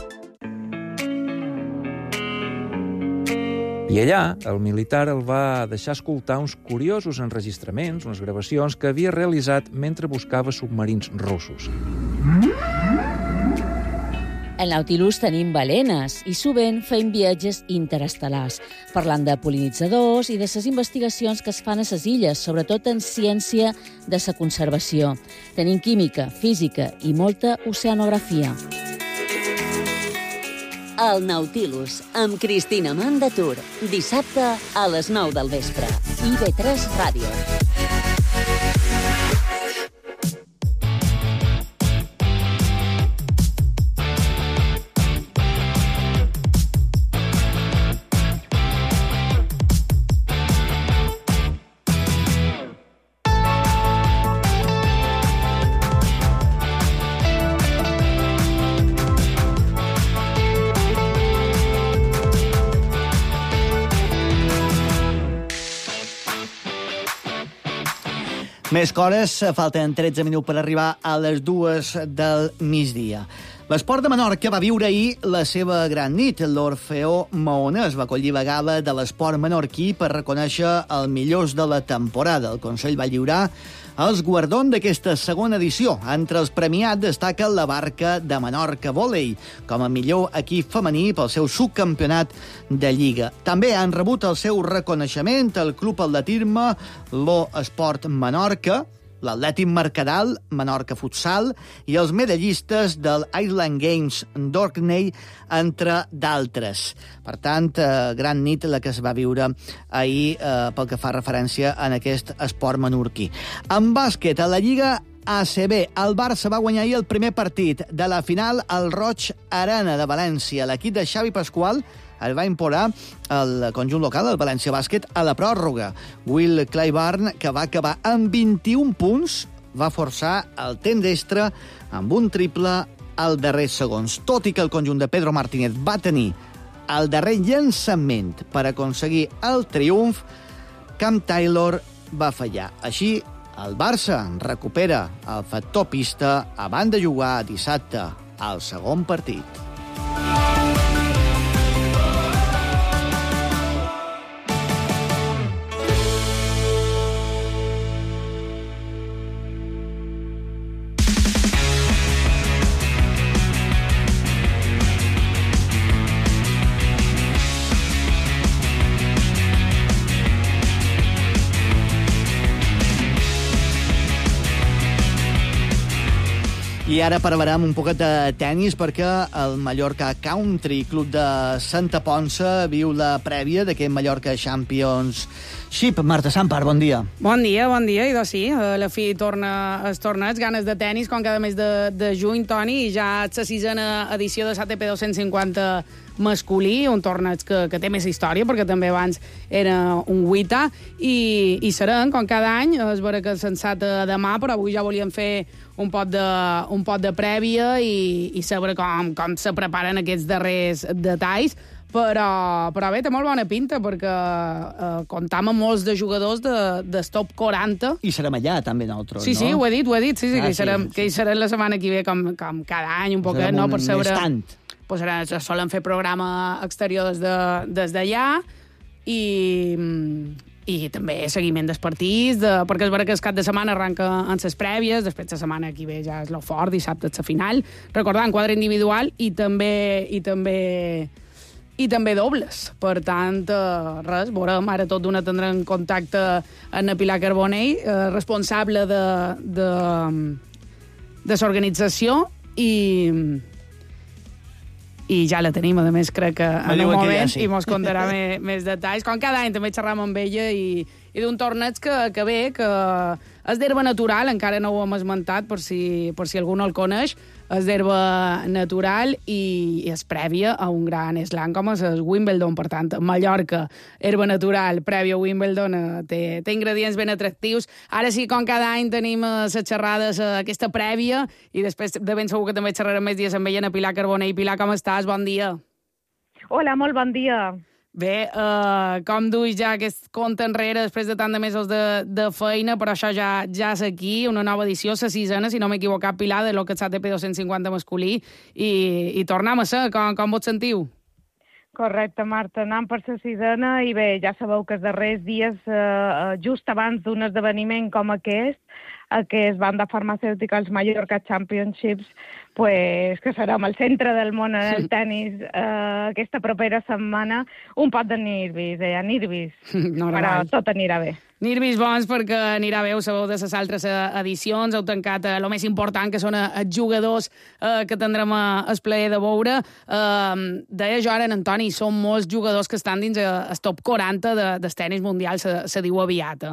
I allà, el militar el va deixar escoltar uns curiosos enregistraments, unes gravacions que havia realitzat mentre buscava submarins russos. Al Nautilus tenim balenes i sovint fem viatges interestel·lars, parlant de pol·linitzadors i de les investigacions que es fan a les illes, sobretot en ciència de la conservació. Tenim química, física i molta oceanografia. El Nautilus, amb Cristina Mandatur, dissabte a les 9 del vespre. IB3 Ràdio. Més cores, falten 13 minuts per arribar a les 2 del migdia. L'Esport de Menorca va viure ahir la seva gran nit. L'Orfeó Maonès va acollir la gala de l'esport menorquí per reconèixer els millors de la temporada. El Consell va lliurar els guardons d'aquesta segona edició. Entre els premiats destaca la Barca de Menorca Vòlei, com a millor equip femení pel seu subcampionat de Lliga. També han rebut el seu reconeixement el Club Atletisme, l'Esport Menorca, l'Atlètic Mercadal, Menorca Futsal i els medallistes del Island Games d'Orkney, entre d'altres. Per tant, gran nit la que es va viure ahir pel que fa referència en aquest esport menorquí. En bàsquet, a la Lliga ACB, el Barça va guanyar ahir el primer partit de la final al Roig Arena de València. L'equip de Xavi Pasqual el va imposar el conjunt local, el València Bàsquet, a la pròrroga. Will Clyburn, que va acabar amb 21 punts, va forçar el temps d'extra amb un triple al darrer segons. Tot i que el conjunt de Pedro Martínez va tenir el darrer llançament per aconseguir el triomf, Cam Taylor va fallar. Així, el Barça recupera el factor pista abans de jugar dissabte al segon partit. I ara parlarem un poquet de tennis perquè el Mallorca Country Club de Santa Ponça viu la prèvia d'aquest Mallorca Championship. Marta Sampar, bon dia. Bon dia, i doncs sí, a la fi torna els torneigs, ganes de tennis, com cada mes de juny, Toni, i ja és la sisena edició de l'ATP 250 masculí, un torneig que té més història, perquè també abans era un WTA, i serem, com cada any, és vera que és sensat demà, però avui ja volíem fer un pot de prèvia i saber com se preparen aquests darrers detalls, però bé, té molt bona pinta, perquè comptam amb molts de jugadors del top 40. I serem allà, també, nosaltres, no? Sí, ho he dit, sí, que hi serem la setmana que ve, com cada any, un poquet, no? Per saber... Pues ara solen fer programa exterior des d'allà i també seguiment dels partits, perquè és vera que el cap de setmana arranca en les prèvies, després la setmana que ve ja és lo fort, dissabte és la final, recordant quadre individual i també dobles. Per tant, res, veurem, ara tot d'una tindrem contacte amb Pilar Carbonell, responsable de l'organització, i ja la tenim, a més, crec que en un moment, i mos contarà més detalls. Com cada any també xerram amb ella i d'un torneig que ve, que és d'herba natural, encara no ho hem esmentat per si algú no el coneix, és d'herba natural i és prèvia a un gran slam com és el Wimbledon. Per tant, Mallorca, herba natural, prèvia a Wimbledon, té ingredients ben atractius. Ara sí, com cada any tenim les xerrades, aquesta prèvia, i després de ben segur que també xerrarem més dies amb ella, Pilar Carbonell. Pilar, com estàs? Bon dia. Hola, molt bon dia. Bé, com duis ja aquest compte enrere després de tant de mesos de feina, però això ja és aquí, una nova edició, la sisena, si no m'he equivocat, Pilar, de lo que és ATP 250 masculí, i tornem a ser, com vos sentiu? Correcte, Marta, anant per la sisena, i bé, ja sabeu que els darrers dies, just abans d'un esdeveniment com aquest, que es van de farmacèutica als Mallorca Championships, pues, que serem al centre del món en el tennis aquesta propera setmana, un pot de nervis, però tot anirà bé. Nervis bons perquè anirà bé, ho sabeu, de les altres edicions, heu tancat el més important, que són els jugadors que tindrem el plaer de veure. Deia jo ara, Antoni, són molts jugadors que estan dins el top 40 del tennis mundial, se diu aviat,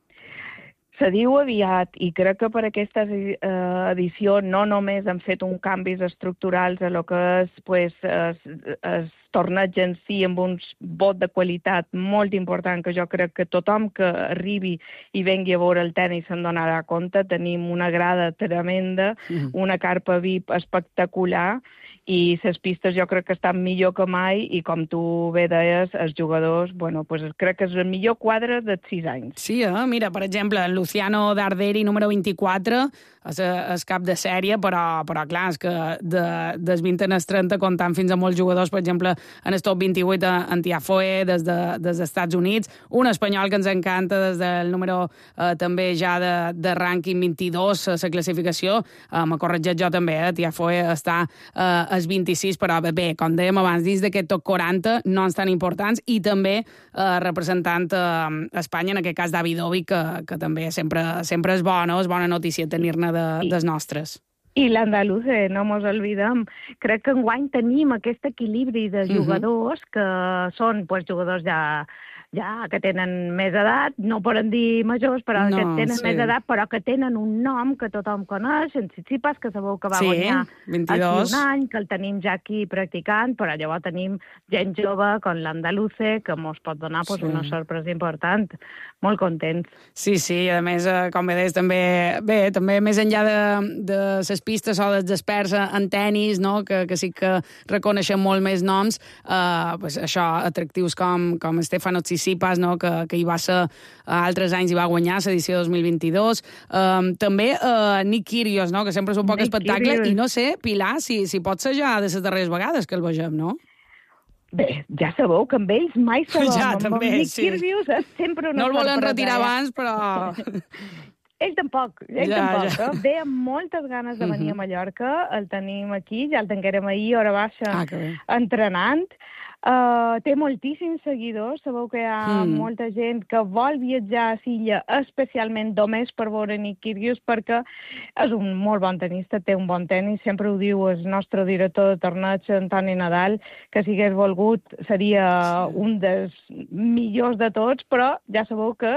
Se diu aviat, i crec que per aquesta edició no només han fet uns canvis estructurals a lo que és el torneig en si, amb un vot de qualitat molt important, que jo crec que tothom que arribi i vengui a veure el tenis se'n donarà compte. Tenim una grada tremenda, una carpa VIP espectacular, i les pistes jo crec que estan millor que mai, i com tu bé deies, els jugadors, bueno, pues crec que és el millor quadre de 6 anys. Sí, mira, per exemple, el Luciano Darderi, número 24, és cap de sèrie, però clar, és que des 20 en els 30, comptant fins a molts jugadors, per exemple, en el top 28 en Tiafoe, des dels Estats Units, un espanyol que ens encanta des del número també ja de rànquing 22, la classificació, m'ha corregit jo també, Tiafoe està els 26, però bé, com dèiem abans, dins d'aquest top 40, noms tan importants, i també representant Espanya, en aquest cas Davidovic, que també sempre és bo, no? És bona notícia tenir-ne dels nostres. I l'andaluze, no mos oblidem. Crec que enguany tenim aquest equilibri de jugadors que són jugadors ja que tenen més edat, no poden dir majors, però que tenen més edat, però que tenen un nom que tothom coneix, en Tsitsipas, que sabeu que va guanyar 22. Aquí un any, que el tenim ja aquí practicant, però llavors tenim gent jove, com l'andaluze, que mos pot donar una sorpresa important. Molt contents. Sí, a més, com bé deies, també més enllà de les pistes o dels experts en tenis, no? que sí que reconeixen molt més noms, això, atractius com Stefano Tsitsipas, no? que hi va ser altres anys i va guanyar l'edició 2022. També Nick Kyrgios, no? que sempre és un poc espectacle, i no sé, Pilar, si pot ser ja de les darreres vegades que el vegem, no? Bé, ja sabeu que amb ells mai sabem. Ja, també, Nick Kyrgios és sempre una no el volen retirar abans, però... Ell tampoc. Ve amb moltes ganes de venir a Mallorca, el tenim aquí, ja el tancarem ahir, hora baixa, entrenant. Té moltíssims seguidors. Sabeu que hi ha molta gent que vol viatjar a l'illa especialment només per veure Nick Kyrgios, perquè és un molt bon tenista, té un bon tenis. Sempre ho diu el nostre director de torneig, Antoni Nadal, que si hagués volgut seria un dels millors de tots, però ja sabeu que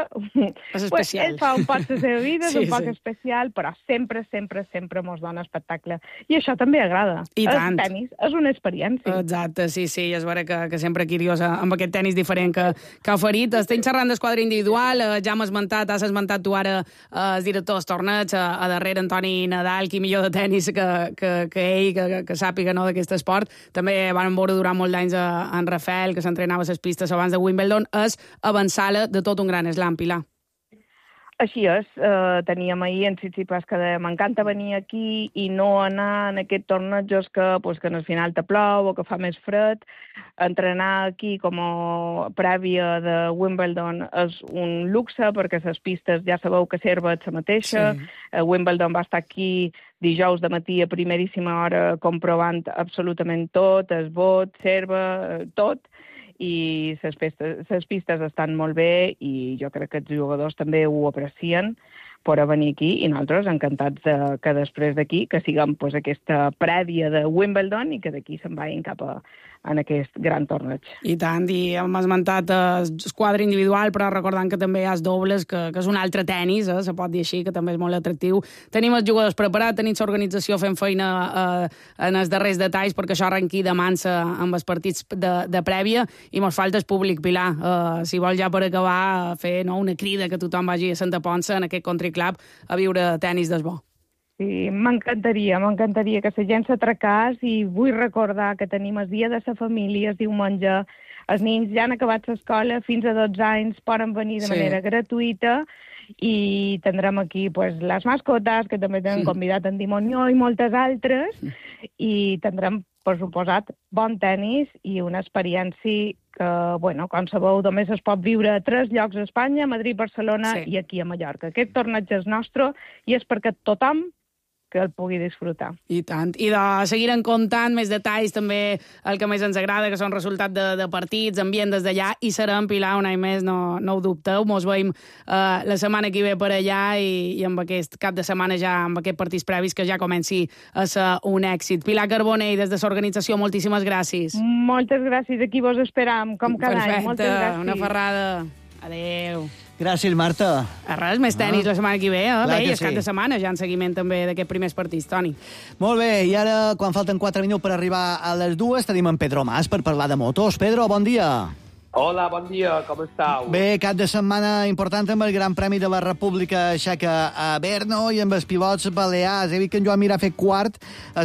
ell fa un poc la seva vida, és un poc especial, però sempre mos dona espectacle. I això també agrada. I tant. El tenis és una experiència. Exacte, sí, és vera que sempre Kyrgios amb aquest tenis diferent que ha oferit. Estem xerrant d'esquadra individual, ja has esmentat tu ara el director del torneig, a darrere Antoni Nadal, qui millor de tenis que ell, que sàpiga d'aquest esport. També van veure durant molts d'anys en Rafael, que s'entrenava a les pistes abans de Wimbledon. És avançar-la de tot un gran slam, Pilar. Així és, teníem ahir en Tsitsipas que deia m'encanta venir aquí i no anar en aquest tornejos que en el final te plou o que fa més fred. Entrenar aquí com a prèvia de Wimbledon és un luxe perquè les pistes ja sabeu que serva la mateixa. Sí. Wimbledon va estar aquí dijous de matí a primeríssima hora comprovant absolutament tot, el vot, serva, tot. I les pistes estan molt bé i jo crec que els jugadors també ho aprecien per venir aquí i nosaltres encantats que després d'aquí que siguem aquesta prèvia de Wimbledon i que d'aquí se'n vagin cap en aquest gran torneig. I tant, i hem esmentat el quadre individual, però recordant que també hi ha els dobles, que és un altre tenis, se pot dir així, que també és molt atractiu. Tenim els jugadors preparats, tenim l'organització fent feina en els darrers detalls perquè això arrenqui demà amb els partits de prèvia i mos falta el públic, Pilar. Si vol ja per acabar fer una crida que tothom vagi a Santa Ponça en aquest country club a viure tenis del bo. Sí, m'encantaria que la gent s'atracàs i vull recordar que tenim el dia de la família, el diumenge, els nens ja han acabat l'escola, fins a 12 anys poden venir de manera gratuïta i tindrem aquí les mascotes, que també tenen convidat en Dimonió i moltes altres, i tindrem, per suposat, bon tenis i una experiència que, com sabeu, només es pot viure a 3 llocs a Espanya, a Madrid, Barcelona i aquí a Mallorca. Aquest torneig és nostre i és perquè tothom que el pugui disfrutar. I tant. I de seguir en comptant més detalls, també el que més ens agrada, que són resultats de partits, ambient des d'allà, i serem, Pilar, un any més, no ho dubteu. Mos veiem la setmana que ve per allà i amb aquest cap de setmana ja, amb aquests partits previs, que ja comenci a ser un èxit. Pilar Carbonell, des de l'organització, moltíssimes gràcies. Moltes gràcies. Aquí vos esperam, com cada any. Moltes gràcies. Una ferrada. Adéu. Gràcies, Marta. A res, més tenis la setmana que ve, Bé, i el cap de setmana, ja en seguiment també d'aquests primers partits, Toni. Molt bé, i ara, quan falten 4 minuts per arribar a les 2, tenim en Pedro Mas per parlar de motos. Pedro, bon dia. Hola, bon dia, com estàu? Bé, cap de setmana important amb el Gran Premi de la República Txeca a Brno i amb els pilots balears. He vist que en Joan Mir ha fet quart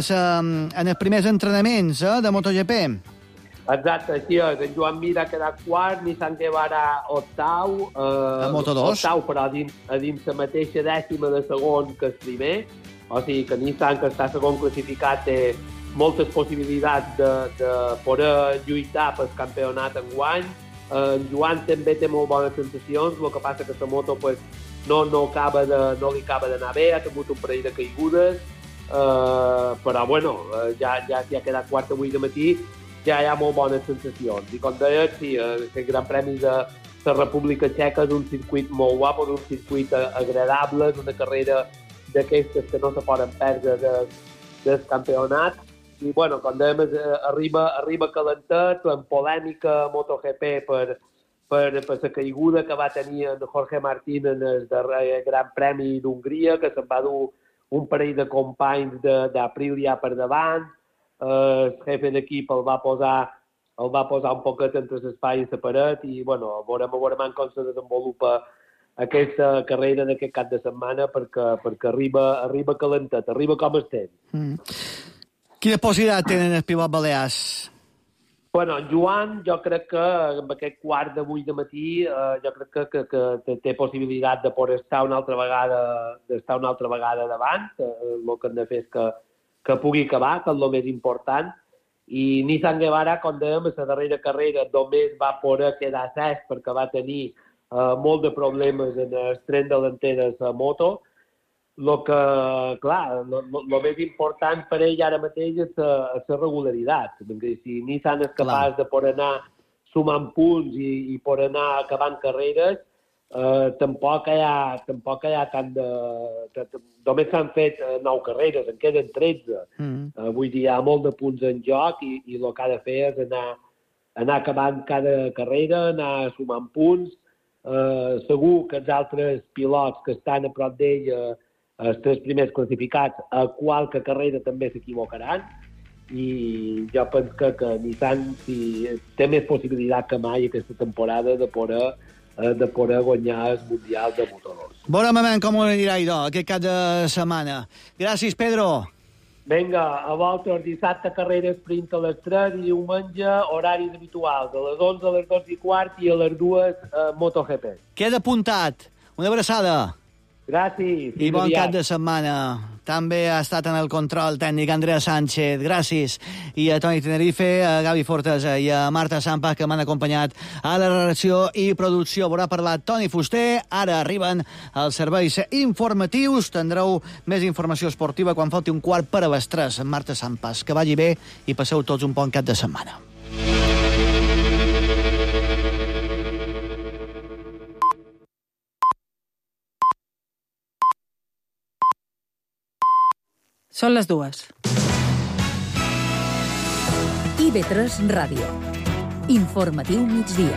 en els primers entrenaments de MotoGP. Exacte, així és. En Joan Mir ha quedat quart, Nissan Guevara octau. A Moto2. Octau, però a dins la mateixa dècima de segon que el primer. O sigui que Nissan, que està segon classificat, té moltes possibilitats de poder lluitar pel campionat enguany. En Joan també té molt bones sensacions, el que passa que la moto no li acaba d'anar bé, ha tingut un parell de caigudes, però ja s'hi ha quedat quart avui de matí, ja hi ha molt bones sensacions. I com deia, sí, aquest Gran Premi de la República Txeca és un circuit molt guapo, és un circuit agradable, és una carrera d'aquestes que no se poden perdre del campionat. I, com dèiem, arriba calentet, en polèmica MotoGP per la caiguda que va tenir en Jorge Martín en el darrer Gran Premi d'Hongria, que se'n va dur un parell de companys d'Aprilia per davant. El jefe d'equip el va posar un poquet entre l'espai i la paret i, veurem com se desenvolupa aquesta carrera d'aquest cap de setmana perquè arriba calentet, arriba com estem. Quina possibilitat tenen els pilots balears? En Joan, jo crec que amb aquest quart d'avui de matí, jo crec que té possibilitat de poder estar una altra vegada davant. El que hem de fer és que pugui acabar, que és el més important. I Nissan Guevara, com dèiem, a la darrera carrera només va poder quedar sest perquè va tenir molt de problemes en el tren delanter de la moto. el més important per ell ara mateix és la regularitat. Perquè si Nissan és capaç de poder anar sumant punts i poder anar acabant carreres, tampoc hi ha tant de... Només s'han fet 9 carreres, en queden 13. Vull dir, hi ha molt de punts en joc i el que ha de fer és anar acabant cada carrera, anar sumant punts. Segur que els altres pilots que estan a prop d'ell, els 3 primers classificats, a qualque carrera també s'equivocaran, i jo penso que Nissan té més possibilitat que mai aquesta temporada de poder guanyar el Mundial de Motor2. Veurem com ho anirà aquest cap de setmana. Gràcies, Pedro. Vinga, a vosaltres, dissabte carrera sprint a les 3 i diumenge horaris habituals, a les 11, a les 12:15 i a les 2 MotoGP. Queda apuntat. Una abraçada. Gràcies. I bon cap de setmana. També ha estat en el control tècnic Andrea Sánchez, gràcies. I a Toni Tenerife, a Gavi Fortesa i a Marta Sampa, que m'han acompanyat a la redacció i producció. Haurà parlat Toni Fuster. Ara arriben els serveis informatius. Tindreu més informació esportiva quan falti 2:45. Marta Sampas, que vagi bé i passeu tots un bon cap de setmana. Són les 2. IB3 Ràdio. Informatiu migdia.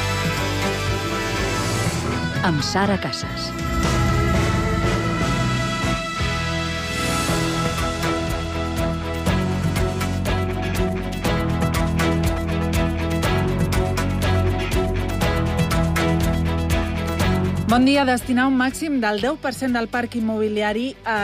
Amb Sara Casas. Bon dia. Destinar un màxim del 10% del parc immobiliari a